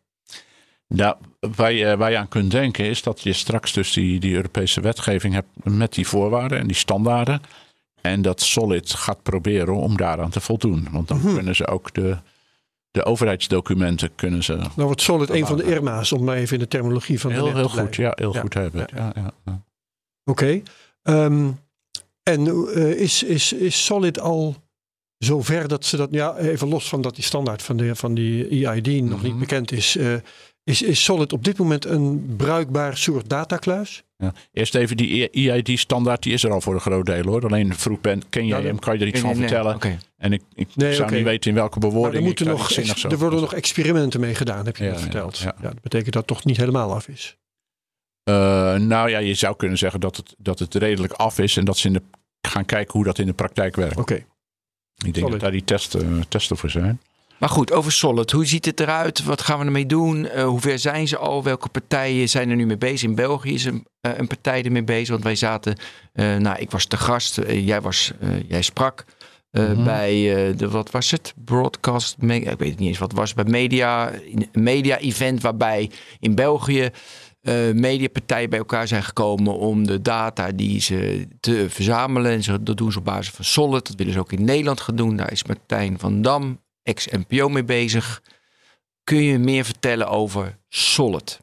Nou, waar je, waar je aan kunt denken is dat je straks dus die, die Europese wetgeving hebt met die voorwaarden en die standaarden. En dat Solid gaat proberen om daaraan te voldoen. Want dan mm-hmm. kunnen ze ook de... De overheidsdocumenten kunnen ze... Nou wordt Solid een van de IRMA's, om maar even in de terminologie van heel, de heel goed, ja, heel ja. goed hebben. Ja. Ja, ja, ja. Oké. Okay. Um, en uh, is, is, is Solid al zover dat ze dat... Ja, even los van dat die standaard van, de, van die E I D nog mm-hmm. niet bekend is... Uh, is, is Solid op dit moment een bruikbaar soort datakluis? Ja. Eerst even die E I D-standaard, die is er al voor een groot deel hoor. Alleen vroeg ben, ken jij ja, hem, kan je er iets van nee, vertellen? Okay. En ik, ik nee, zou okay. niet weten in welke bewoording ik nog ex- Er worden nog experimenten mee gedaan, heb je ja, verteld. Ja, ja. Ja, dat betekent dat het toch niet helemaal af is? Uh, nou ja, je zou kunnen zeggen dat het, dat het redelijk af is. En dat ze in de, gaan kijken hoe dat in de praktijk werkt. Oké. Okay. Ik denk Solid. dat daar die testen, testen voor zijn. Maar goed, over Solid. Hoe ziet het eruit? Wat gaan we ermee doen? Uh, hoe ver zijn ze al? Welke partijen zijn er nu mee bezig? In België is een, uh, een partij ermee bezig. Want wij zaten... Uh, nou, ik was te gast. Uh, jij, was, uh, jij sprak uh, mm-hmm. bij... Uh, de, wat was het? Broadcast... Me- ik weet het niet eens wat het was. Bij media... Een media-event waarbij in België... Uh, mediapartijen bij elkaar zijn gekomen om de data die ze te verzamelen. En ze, dat doen ze op basis van Solid. Dat willen ze ook in Nederland gaan doen. Daar is Martijn van Dam... ex-N P O mee bezig. Kun je meer vertellen over Solid?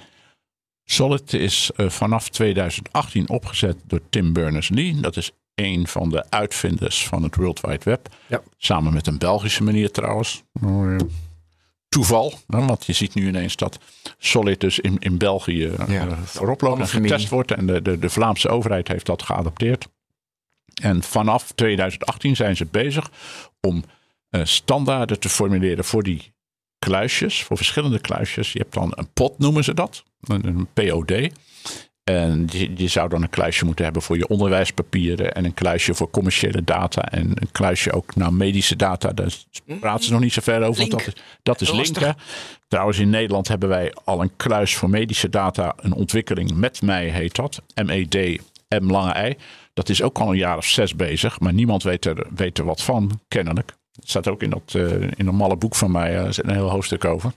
Solid is uh, vanaf tweeduizend achttien opgezet door Tim Berners-Lee. Dat is een van de uitvinders van het World Wide Web. Ja. Samen met een Belgische manier trouwens. Uh, toeval, nou, want je ziet nu ineens dat Solid dus in, in België uh, ja. voorop loopt en getest wordt. En de, de, de Vlaamse overheid heeft dat geadopteerd. En vanaf tweeduizend achttien zijn ze bezig om Uh, standaarden te formuleren voor die kluisjes, voor verschillende kluisjes. Je hebt dan een pot, noemen ze dat, een, een P O D. En je, je zou dan een kluisje moeten hebben voor je onderwijspapieren en een kluisje voor commerciële data en een kluisje ook naar medische data. Daar praten ze nog niet zo ver over, want dat is, dat is linken. Trouwens, in Nederland hebben wij al een kluis voor medische data, een ontwikkeling met mij heet dat, M E D, M lange I. Dat is ook al een jaar of zes bezig, maar niemand weet er, weet er wat van, kennelijk. Het staat ook in dat, uh, in dat malle boek van mij. Er uh, zit een heel hoofdstuk over.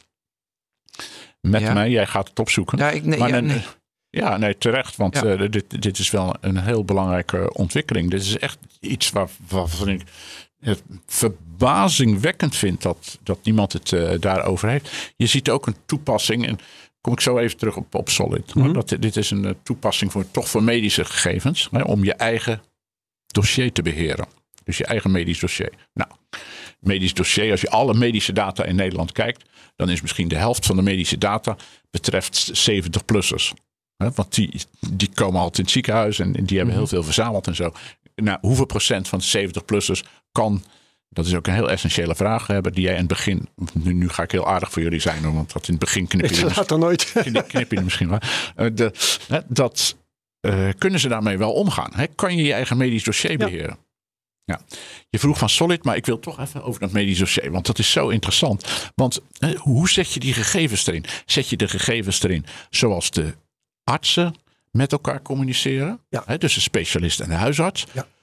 Met ja. mij. Jij gaat het opzoeken. Ja, ik, nee, maar ja, een, nee. ja, nee, terecht. Want ja. uh, dit, dit is wel een heel belangrijke ontwikkeling. Dit is echt iets waar, waarvan ik het verbazingwekkend vind dat, dat niemand het uh, daarover heeft. Je ziet ook een toepassing. En kom ik zo even terug op, op Solid. Mm-hmm. Dat, dit is een uh, toepassing voor, toch voor medische gegevens. Hè, om je eigen dossier te beheren. Dus je eigen medisch dossier. Nou, medisch dossier, als je alle medische data in Nederland kijkt, dan is misschien de helft van de medische data betreft zeventig-plussers. Want die, die komen altijd in het ziekenhuis en die hebben mm-hmm. heel veel verzameld en zo. Nou, hoeveel procent van de zeventig-plussers kan, dat is ook een heel essentiële vraag hebben, die jij in het begin, nu, nu ga ik heel aardig voor jullie zijn, want dat in het begin knip je, ik laat er nooit. knip je misschien wel. De, dat uh, kunnen ze daarmee wel omgaan. Hè? Kan je je eigen medisch dossier beheren? Ja. Ja, je vroeg van Solid, maar ik wil toch even over dat medisch dossier. Want dat is zo interessant. Want hè, hoe zet je die gegevens erin? Zet je de gegevens erin zoals de artsen met elkaar communiceren? Ja. Hè, dus de specialist en de huisarts. Ja.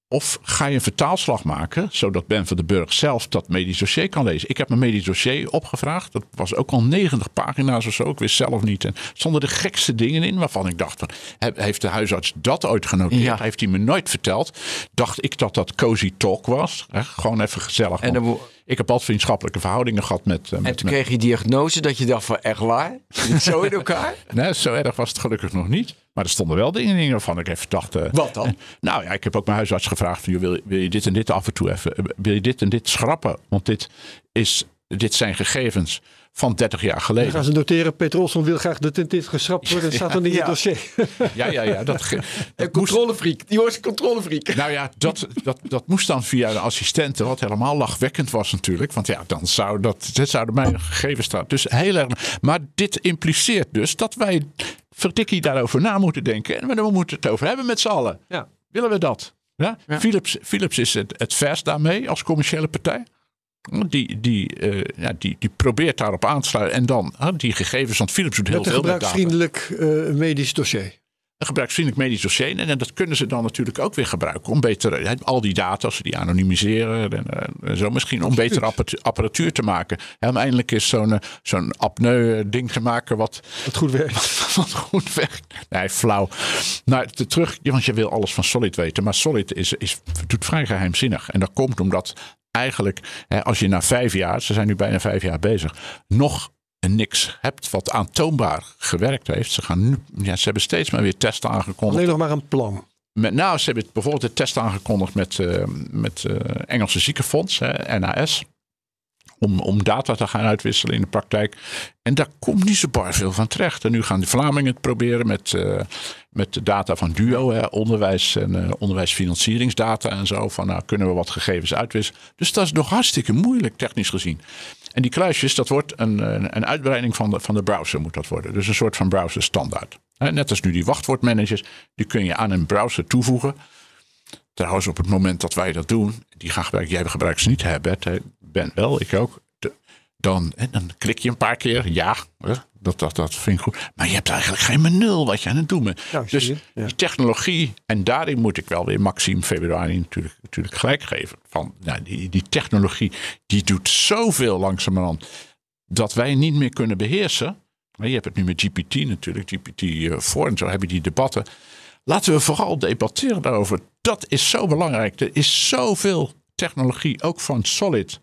Of ga je een vertaalslag maken, zodat Ben van den Burg zelf dat medisch dossier kan lezen. Ik heb mijn medisch dossier opgevraagd. Dat was ook al negentig pagina's of zo. Ik wist zelf niet. En er stonden de gekste dingen in waarvan ik dacht, van, heeft de huisarts dat ooit genoteerd? Ja. Heeft hij me nooit verteld. Dacht ik dat dat cozy talk was. Hè? Gewoon even gezellig. En dan, ik heb altijd vriendschappelijke verhoudingen gehad met... Uh, met en toen met, kreeg je diagnose dat je dacht van echt waar? Zo in elkaar? Nee, zo erg was het gelukkig nog niet. Maar er stonden wel dingen in waarvan ik even dacht... Uh, Wat dan? Uh, nou ja, ik heb ook mijn huisarts gevraagd. Van, wil, wil je dit en dit af en toe even... Wil je dit en dit schrappen? Want dit, is, dit zijn gegevens van dertig jaar geleden. Dan gaan ze noteren, Peter Olsson wil graag dat dit, dit geschrapt wordt. Dat staat dan in je ja. dossier. Ja, ja, ja. Dat, dat een controlefreak. Die was een controlefreak. Nou ja, dat, dat, dat moest dan via de assistenten. Wat helemaal lachwekkend was natuurlijk. Want ja, dan zou dat, dat zouden mijn gegevens staan. Dus heel erg. Maar dit impliceert dus dat wij verdikkie daarover na moeten denken. En we moeten het over hebben met z'n allen. Ja. Willen we dat? Ja? Ja. Philips, Philips is het, het verst daarmee als commerciële partij. Die, die, uh, ja, die, die probeert daarop aan te sluiten. En dan uh, die gegevens, want Philips doet heel met veel met data. Een gebruiksvriendelijk uh, medisch dossier. Een gebruiksvriendelijk medisch dossier. En, en dat kunnen ze dan natuurlijk ook weer gebruiken. Om beter, uh, al die data, als ze die anonimiseren. En uh, zo misschien om beter apparatuur te maken. En om eindelijk is zo'n, uh, zo'n apneu ding te maken. Wat, wat goed werkt. Wat goed werkt. Nee, flauw. Nou, te, terug, want je wil alles van Solid weten. Maar Solid is, is, doet vrij geheimzinnig. En dat komt omdat... Eigenlijk, als je na vijf jaar, ze zijn nu bijna vijf jaar bezig, nog niks hebt wat aantoonbaar gewerkt heeft. Ze, gaan nu, ja, ze hebben steeds maar weer testen aangekondigd. Alleen nog maar een plan. Met, nou, ze hebben bijvoorbeeld de test aangekondigd met, uh, met uh, Engelse Ziekenfonds, hè, N H S. Om, om data te gaan uitwisselen in de praktijk. En daar komt niet zo bar veel van terecht. En nu gaan de Vlamingen het proberen met, uh, met de data van DUO. Hè, onderwijs en uh, onderwijsfinancieringsdata en zo. Van nou kunnen we wat gegevens uitwisselen. Dus dat is nog hartstikke moeilijk technisch gezien. En die kluisjes, dat wordt een, een uitbreiding van de, van de browser moet dat worden. Dus een soort van browser standaard. Net als nu die wachtwoordmanagers. Die kun je aan een browser toevoegen. Trouwens, op het moment dat wij dat doen, die gaan gebruiken. Jij gebruikt ze niet, hè, Bert? Ben wel, ik ook. De, dan, en dan klik je een paar keer. Ja, dat, dat, dat vind ik goed. Maar je hebt eigenlijk geen benul wat je aan het doen bent. Nou, dus je, ja. die technologie, en daarin moet ik wel weer Maxime Februari natuurlijk, natuurlijk gelijk geven. Van, nou, die, die technologie, die doet zoveel langzamerhand dat wij niet meer kunnen beheersen. Maar je hebt het nu met G P T natuurlijk, G P T vier en zo heb je die debatten. Laten we vooral debatteren daarover. Dat is zo belangrijk. Er is zoveel technologie, ook van Solid.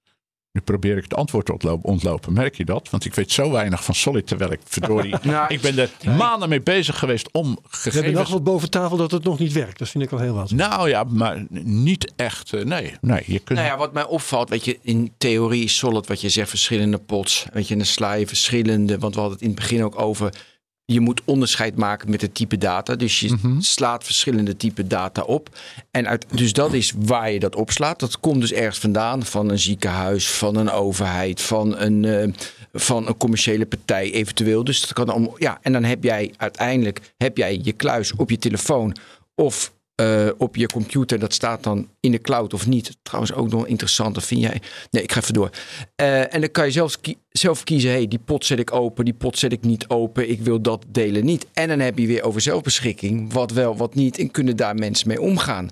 Nu probeer ik het antwoord te ontlopen. Merk je dat? Want ik weet zo weinig van Solid terwijl ik verdorie... nou, ik ben er nee. maanden mee bezig geweest om gegevens... We hebben nog wat boven tafel dat het nog niet werkt. Dat vind ik wel heel wat. Nou ja, maar niet echt. Nee, nee je kunt... Nou ja, wat mij opvalt, weet je, in theorie is Solid wat je zegt, verschillende pots. Weet je, en dan sla je verschillende... Want we hadden het in het begin ook over... Je moet onderscheid maken met het type data. Dus je mm-hmm. slaat verschillende type data op. En uit, dus dat is waar je dat opslaat. Dat komt dus ergens vandaan. Van een ziekenhuis, van een overheid, van een, uh, van een commerciële partij eventueel. Dus dat kan om, ja, en dan heb jij uiteindelijk heb jij je kluis op je telefoon of uh, op je computer. Dat staat dan in de cloud of niet. Trouwens ook nog interessant. Dat vind jij. Nee, ik ga even door. Uh, en dan kan je zelfs ki- zelf kiezen. Hey, die pot zet ik open. Die pot zet ik niet open. Ik wil dat delen niet. En dan heb je weer over zelfbeschikking. Wat wel, wat niet. En kunnen daar mensen mee omgaan.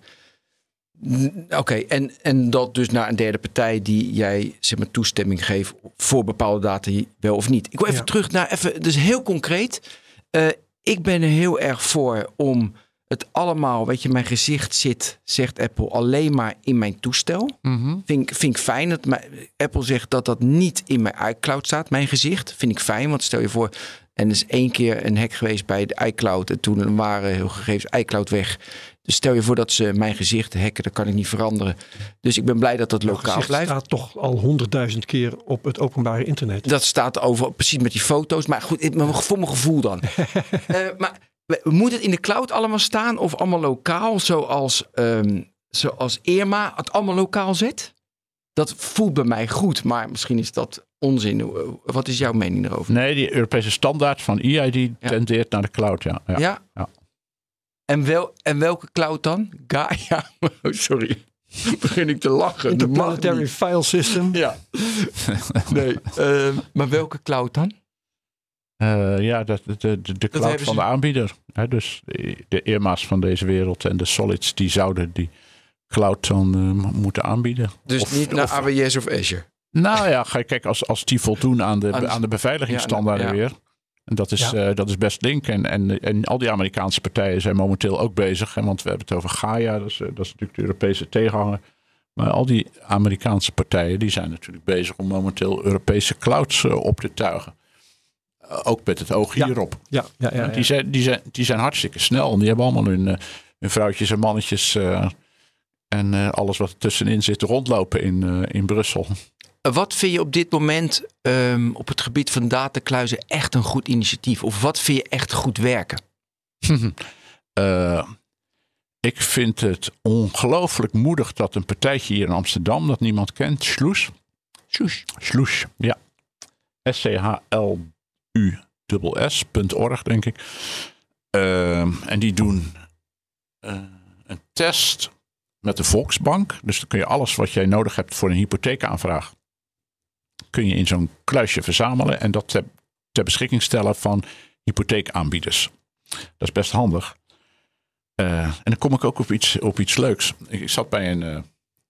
Oké, okay, en, en dat dus naar een derde partij die jij zeg maar toestemming geeft voor bepaalde data wel of niet. Ik wil even ja. terug naar even, dus heel concreet. Uh, ik ben er heel erg voor om het allemaal, weet je, mijn gezicht zit, zegt Apple, alleen maar in mijn toestel. Mm-hmm. Vind, vind ik fijn dat mijn, Apple zegt dat dat niet in mijn iCloud staat, mijn gezicht. Vind ik fijn, want stel je voor, en er is één keer een hack geweest bij de iCloud en toen waren heel gegevens iCloud weg. Dus stel je voor dat ze mijn gezicht hacken, dat kan ik niet veranderen. Dus ik ben blij dat dat lokaal blijft. Het staat toch al honderdduizend keer op het openbare internet. Dat staat over, precies met die foto's. Maar goed, voor mijn gevoel dan. uh, maar moet het in de cloud allemaal staan of allemaal lokaal, zoals, um, zoals Irma het allemaal lokaal zet? Dat voelt bij mij goed, maar misschien is dat onzin. Wat is jouw mening daarover? Nee, die Europese standaard van E I D ja. tendeert naar de cloud, ja. ja. ja? ja. En, wel, en welke cloud dan? Gaia? Oh, sorry. Begin ik te lachen. Interplanetary File System. Ja. Nee. Uh, maar welke cloud dan? Uh, ja, de, de, de, de cloud van ze... de aanbieder. He, dus de Irma's van deze wereld en de Solids, die zouden die, cloud dan uh, moeten aanbieden. Dus of, niet naar of, A W S of Azure? Nou ja, kijk, als, als die voldoen aan de, Aan, aan de beveiligingsstandaarden ja, ja. weer. En dat is, Ja. uh, dat is best link. En, en, en al die Amerikaanse partijen zijn momenteel ook bezig. Hè, want we hebben het over Gaia, dat is, dat is natuurlijk de Europese tegenhanger. Maar al die Amerikaanse partijen die zijn natuurlijk bezig om momenteel Europese clouds uh, op te tuigen. Uh, ook met het oog Ja. hierop. Ja, ja, ja, ja. Die, zijn, die, zijn, die zijn hartstikke snel. En die hebben allemaal hun, uh, hun vrouwtjes en mannetjes uh, en uh, alles wat er tussenin zit rondlopen in, uh, in Brussel. Wat vind je op dit moment um, op het gebied van datakluizen echt een goed initiatief? Of wat vind je echt goed werken? uh, ik vind het ongelooflijk moedig dat een partijtje hier in Amsterdam dat niemand kent, Slush. Slush. Slush, ja. S C H L U S S punt org, denk ik. Uh, en die doen uh, een test met de Volksbank. Dus dan kun je alles wat jij nodig hebt voor een hypotheekaanvraag, kun je in zo'n kluisje verzamelen en dat ter, ter beschikking stellen van hypotheekaanbieders. Dat is best handig. Uh, en dan kom ik ook op iets, op iets leuks. Ik zat bij een... Uh,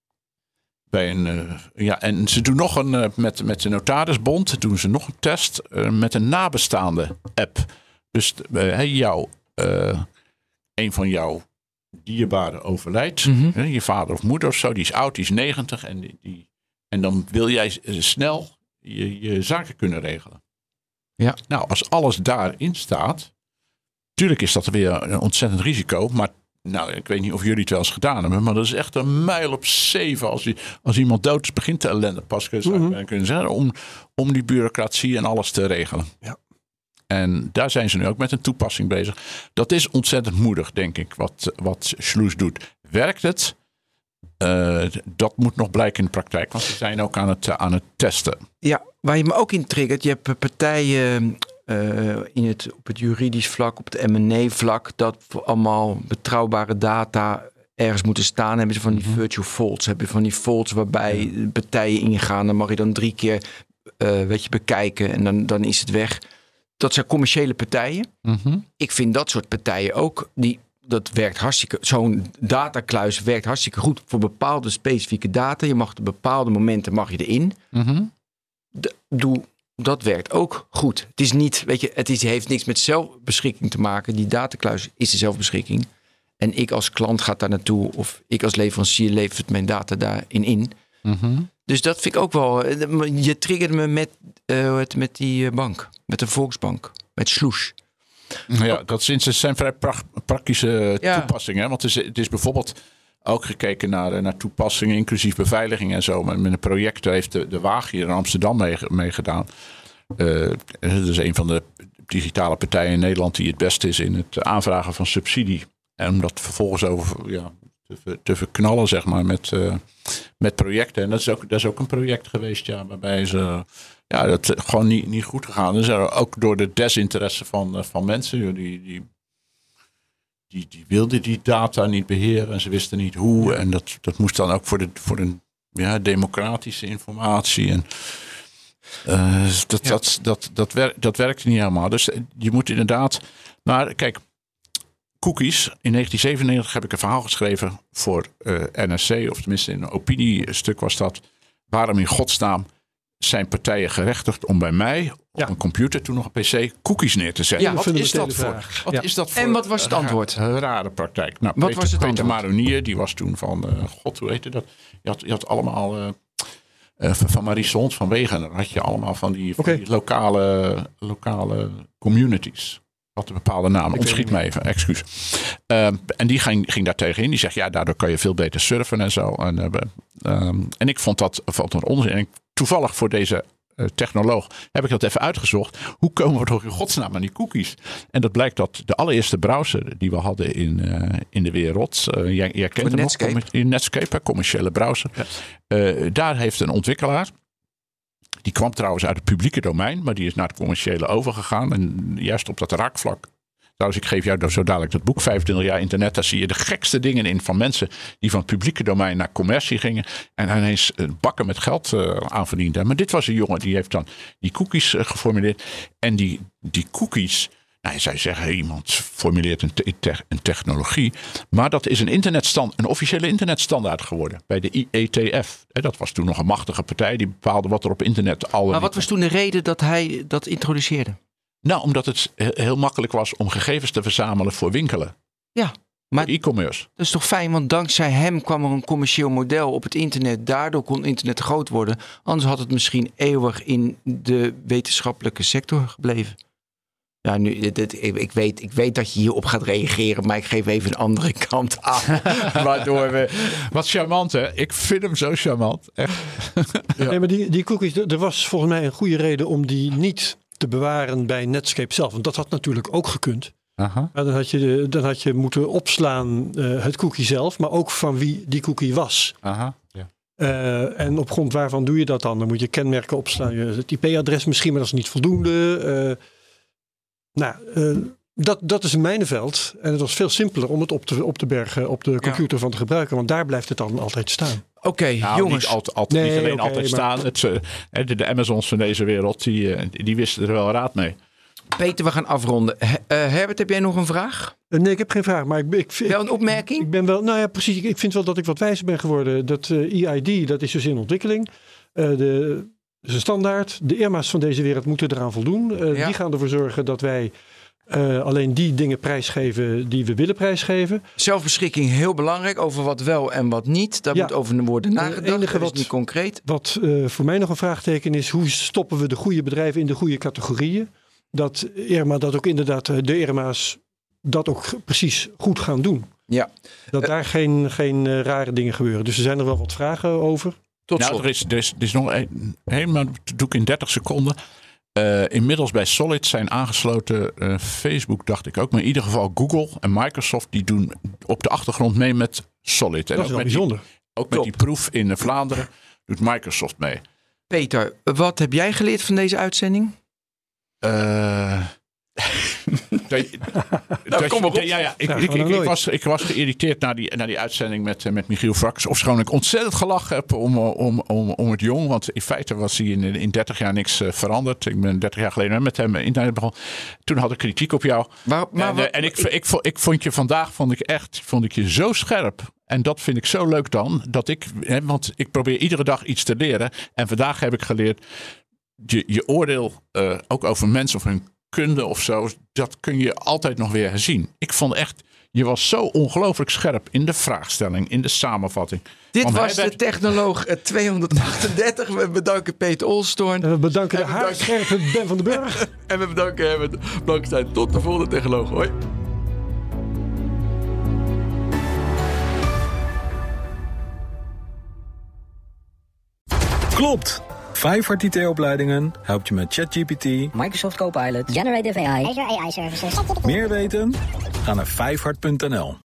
bij een uh, ja, en ze doen nog een... Uh, met, met de Notarisbond doen ze nog een test uh, met een nabestaande app. Dus uh, jou, uh, een van jouw dierbaren overlijdt. Mm-hmm. Uh, je vader of moeder of zo. Die is oud, die is negentig. En, die, die, en dan wil jij uh, snel je, je zaken kunnen regelen. Ja. Nou, als alles daarin staat... Tuurlijk is dat weer een ontzettend risico. Maar nou, ik weet niet of jullie het wel eens gedaan hebben. Maar dat is echt een mijl op zeven. Als, je, als iemand dood is, begint de ellende pas. Zou Mm-hmm. ik kunnen zeggen. Om, om die bureaucratie en alles te regelen. Ja. En daar zijn ze nu ook met een toepassing bezig. Dat is ontzettend moedig, denk ik. Wat, wat Slush doet. Werkt het? Uh, dat moet nog blijken in de praktijk. Want ze zijn ook aan het, aan het testen. Ja, waar je me ook in triggert. Je hebt partijen... Uh, in het, op het juridisch vlak, op het M en A vlak, dat voor allemaal betrouwbare data ergens moeten staan. Hebben ze van die mm-hmm. virtual vaults. Heb je van die vaults waarbij ja. partijen ingaan. Dan mag je dan drie keer uh, weet je, bekijken en dan, dan is het weg. Dat zijn commerciële partijen. Mm-hmm. Ik vind dat soort partijen ook, die, dat werkt hartstikke, zo'n datakluis werkt hartstikke goed voor bepaalde specifieke data. Je mag op bepaalde momenten mag je erin. Mm-hmm. De, doe Dat werkt ook goed. Het is niet, weet je, het is, heeft niks met zelfbeschikking te maken. Die datakluis is de zelfbeschikking. En ik als klant ga daar naartoe. Of ik als leverancier levert mijn data daarin in. Mm-hmm. Dus dat vind ik ook wel... Je triggerde me met, uh, met die bank. Met de Volksbank. Met Slush. Ja, dat zijn vrij pra- praktische ja. toepassingen. Hè? Want het is, het is bijvoorbeeld ook gekeken naar, naar toepassingen, inclusief beveiliging en zo. Met een project, daar heeft de, de Waag hier in Amsterdam mee, mee gedaan. Uh, dat is een van de digitale partijen in Nederland die het beste is in het aanvragen van subsidie. En om dat vervolgens over, ja, te, te verknallen, zeg maar, met, uh, met projecten. En dat is, ook, dat is ook een project geweest, ja, waarbij ze... Ja, dat is gewoon niet, niet goed gegaan. Dus ook door de desinteresse van, van mensen. Die, die, die, die wilden die data niet beheren en ze wisten niet hoe. En dat, dat moest dan ook voor de, voor de ja, democratische informatie. En uh, dat, ja. dat, dat, dat, werkt, dat werkte niet helemaal. Dus je moet inderdaad... Maar kijk, cookies. In negentien zevenennegentig heb ik een verhaal geschreven voor uh, N R C. Of tenminste in een opiniestuk was dat. Waarom in godsnaam zijn partijen gerechtigd om bij mij op ja. een computer, toen nog een pc, cookies neer te zetten. Ja, wat is dat voor? Wat ja. is dat voor? En wat was het antwoord? Een rare praktijk. Nou, wat Peter, was het Peter antwoord? Maronier, die was toen van, uh, god, hoe heette dat? Je had, je had allemaal uh, uh, van Marie Sons van Wegen, had je allemaal van die, van okay. die lokale, lokale communities. Wat een bepaalde naam. Ontschiet me even, excuus. Uh, en die ging, ging daar tegenin. Die zegt, ja, daardoor kan je veel beter surfen en zo. En, uh, um, en ik vond dat, vond dat onzin. En toevallig voor deze uh, technoloog heb ik dat even uitgezocht. Hoe komen we toch in godsnaam aan die cookies? En dat blijkt dat de allereerste browser die we hadden in, uh, in de wereld. Uh, jij, jij kent hem Netscape. nog. In Netscape, commerciële browser. Ja. Uh, daar heeft een ontwikkelaar. Die kwam trouwens uit het publieke domein, maar die is naar het commerciële overgegaan. En juist op dat raakvlak. Trouwens, ik geef jou zo dadelijk dat boek vijfentwintig jaar internet. Daar zie je de gekste dingen in van mensen die van het publieke domein naar commercie gingen. En ineens bakken met geld uh, aan verdienden. Maar dit was een jongen die heeft dan die cookies uh, geformuleerd. En die, die cookies, Nou, zij zeggen, iemand formuleert een, te- een technologie. Maar dat is een, internetstand, een officiële internetstandaard geworden. Bij de I E T F. Dat was toen nog een machtige partij. Die bepaalde wat er op internet al... Maar wat was toen de reden dat hij dat introduceerde? Nou, omdat het heel makkelijk was om gegevens te verzamelen voor winkelen. Ja, maar e-commerce. Dat is toch fijn, want dankzij hem kwam er een commercieel model op het internet. Daardoor kon internet groot worden. Anders had het misschien eeuwig in de wetenschappelijke sector gebleven. Ja, nu, dit, dit, ik, weet, ik weet dat je hierop gaat reageren, maar ik geef even een andere kant aan. Waardoor we... Wat charmant, hè? Ik vind hem zo charmant. Echt. Ja. Nee, maar die, die cookies, er was volgens mij een goede reden om die niet te bewaren bij Netscape zelf. Want dat had natuurlijk ook gekund. Aha. Maar dan had je, dan had je moeten opslaan uh, het cookie zelf, maar ook van wie die cookie was. Aha, ja. Uh, en op grond waarvan doe je dat dan? Dan moet je kenmerken opslaan. Het I P-adres misschien, maar dat is niet voldoende. Uh, nou, uh, dat, dat is een mijnenveld. En het was veel simpeler om het op te, op te bergen op de computer ja. van de gebruiker. Want daar blijft het dan altijd staan. Oké, okay, nou, jongens. Niet, altijd, altijd, nee, niet alleen okay, altijd maar... staan. Het, uh, de, de Amazons van deze wereld, die, uh, die wisten er wel raad mee. Peter, we gaan afronden. Uh, Herbert, heb jij nog een vraag? Uh, nee, ik heb geen vraag. Maar ik, ik, ik, wel een opmerking? Ik, ik ben wel, nou ja, precies. Ik, ik vind wel dat ik wat wijzer ben geworden. Dat uh, E I D, dat is dus in ontwikkeling. Uh, de, is een standaard. De Irma's van deze wereld moeten eraan voldoen. Uh, ja. Die gaan ervoor zorgen dat wij uh, alleen die dingen prijsgeven die we willen prijsgeven. Zelfbeschikking heel belangrijk over wat wel en wat niet. Daar ja. moet over worden nagedacht. Het enige dat is wat, niet concreet. Wat uh, voor mij nog een vraagteken is, hoe stoppen we de goede bedrijven in de goede categorieën? Dat Irma dat ook inderdaad, de Irma's dat ook precies goed gaan doen. Ja. Dat uh, daar geen, geen uh, rare dingen gebeuren. Dus er zijn er wel wat vragen over. Tot nou, slot. Er is, er is, er is nog een, helemaal, dat doe ik in dertig seconden. Uh, inmiddels bij Solid zijn aangesloten uh, Facebook, dacht ik ook. Maar in ieder geval Google en Microsoft, die doen op de achtergrond mee met Solid. En dat is wel met bijzonder. Die, ook met Top. Die proef in Vlaanderen doet Microsoft mee. Peter, wat heb jij geleerd van deze uitzending? Uh, dat, nou, dat, kom maar op. Ja, ja, ik, ik, ik, ik, was, ik was geïrriteerd na die, na die uitzending met, met Michiel Frax. Ofschoon ik ontzettend gelachen heb om, om, om, om het jong. Want in feite was hij in, in dertig jaar niks uh, veranderd. Ik ben dertig jaar geleden met hem internet begonnen. Toen had ik kritiek op jou. Maar, maar, en, uh, en ik, ik, ik, ik, ik vond je vandaag vond ik echt vond ik je zo scherp. En dat vind ik zo leuk dan. Dat ik, hè, want ik probeer iedere dag iets te leren. En vandaag heb ik geleerd. Je, je oordeel uh, ook over mensen of hun kunde of zo, dat kun je altijd nog weer herzien. Ik vond echt, je was zo ongelooflijk scherp in de vraagstelling, in de samenvatting. Dit Want was werd... de Technoloog tweehonderdachtendertig. We bedanken Peter Olsthoorn. En we bedanken en de haarscherpe Ben van den Burg. En we bedanken Herbert Blankenstein. Tot de volgende Technoloog. Hoi. Klopt! Vijfhart I T-opleidingen helpt je met ChatGPT, Microsoft Copilot, Generative A I, Azure A I Services. Meer weten? Ga naar vijfhart punt n l.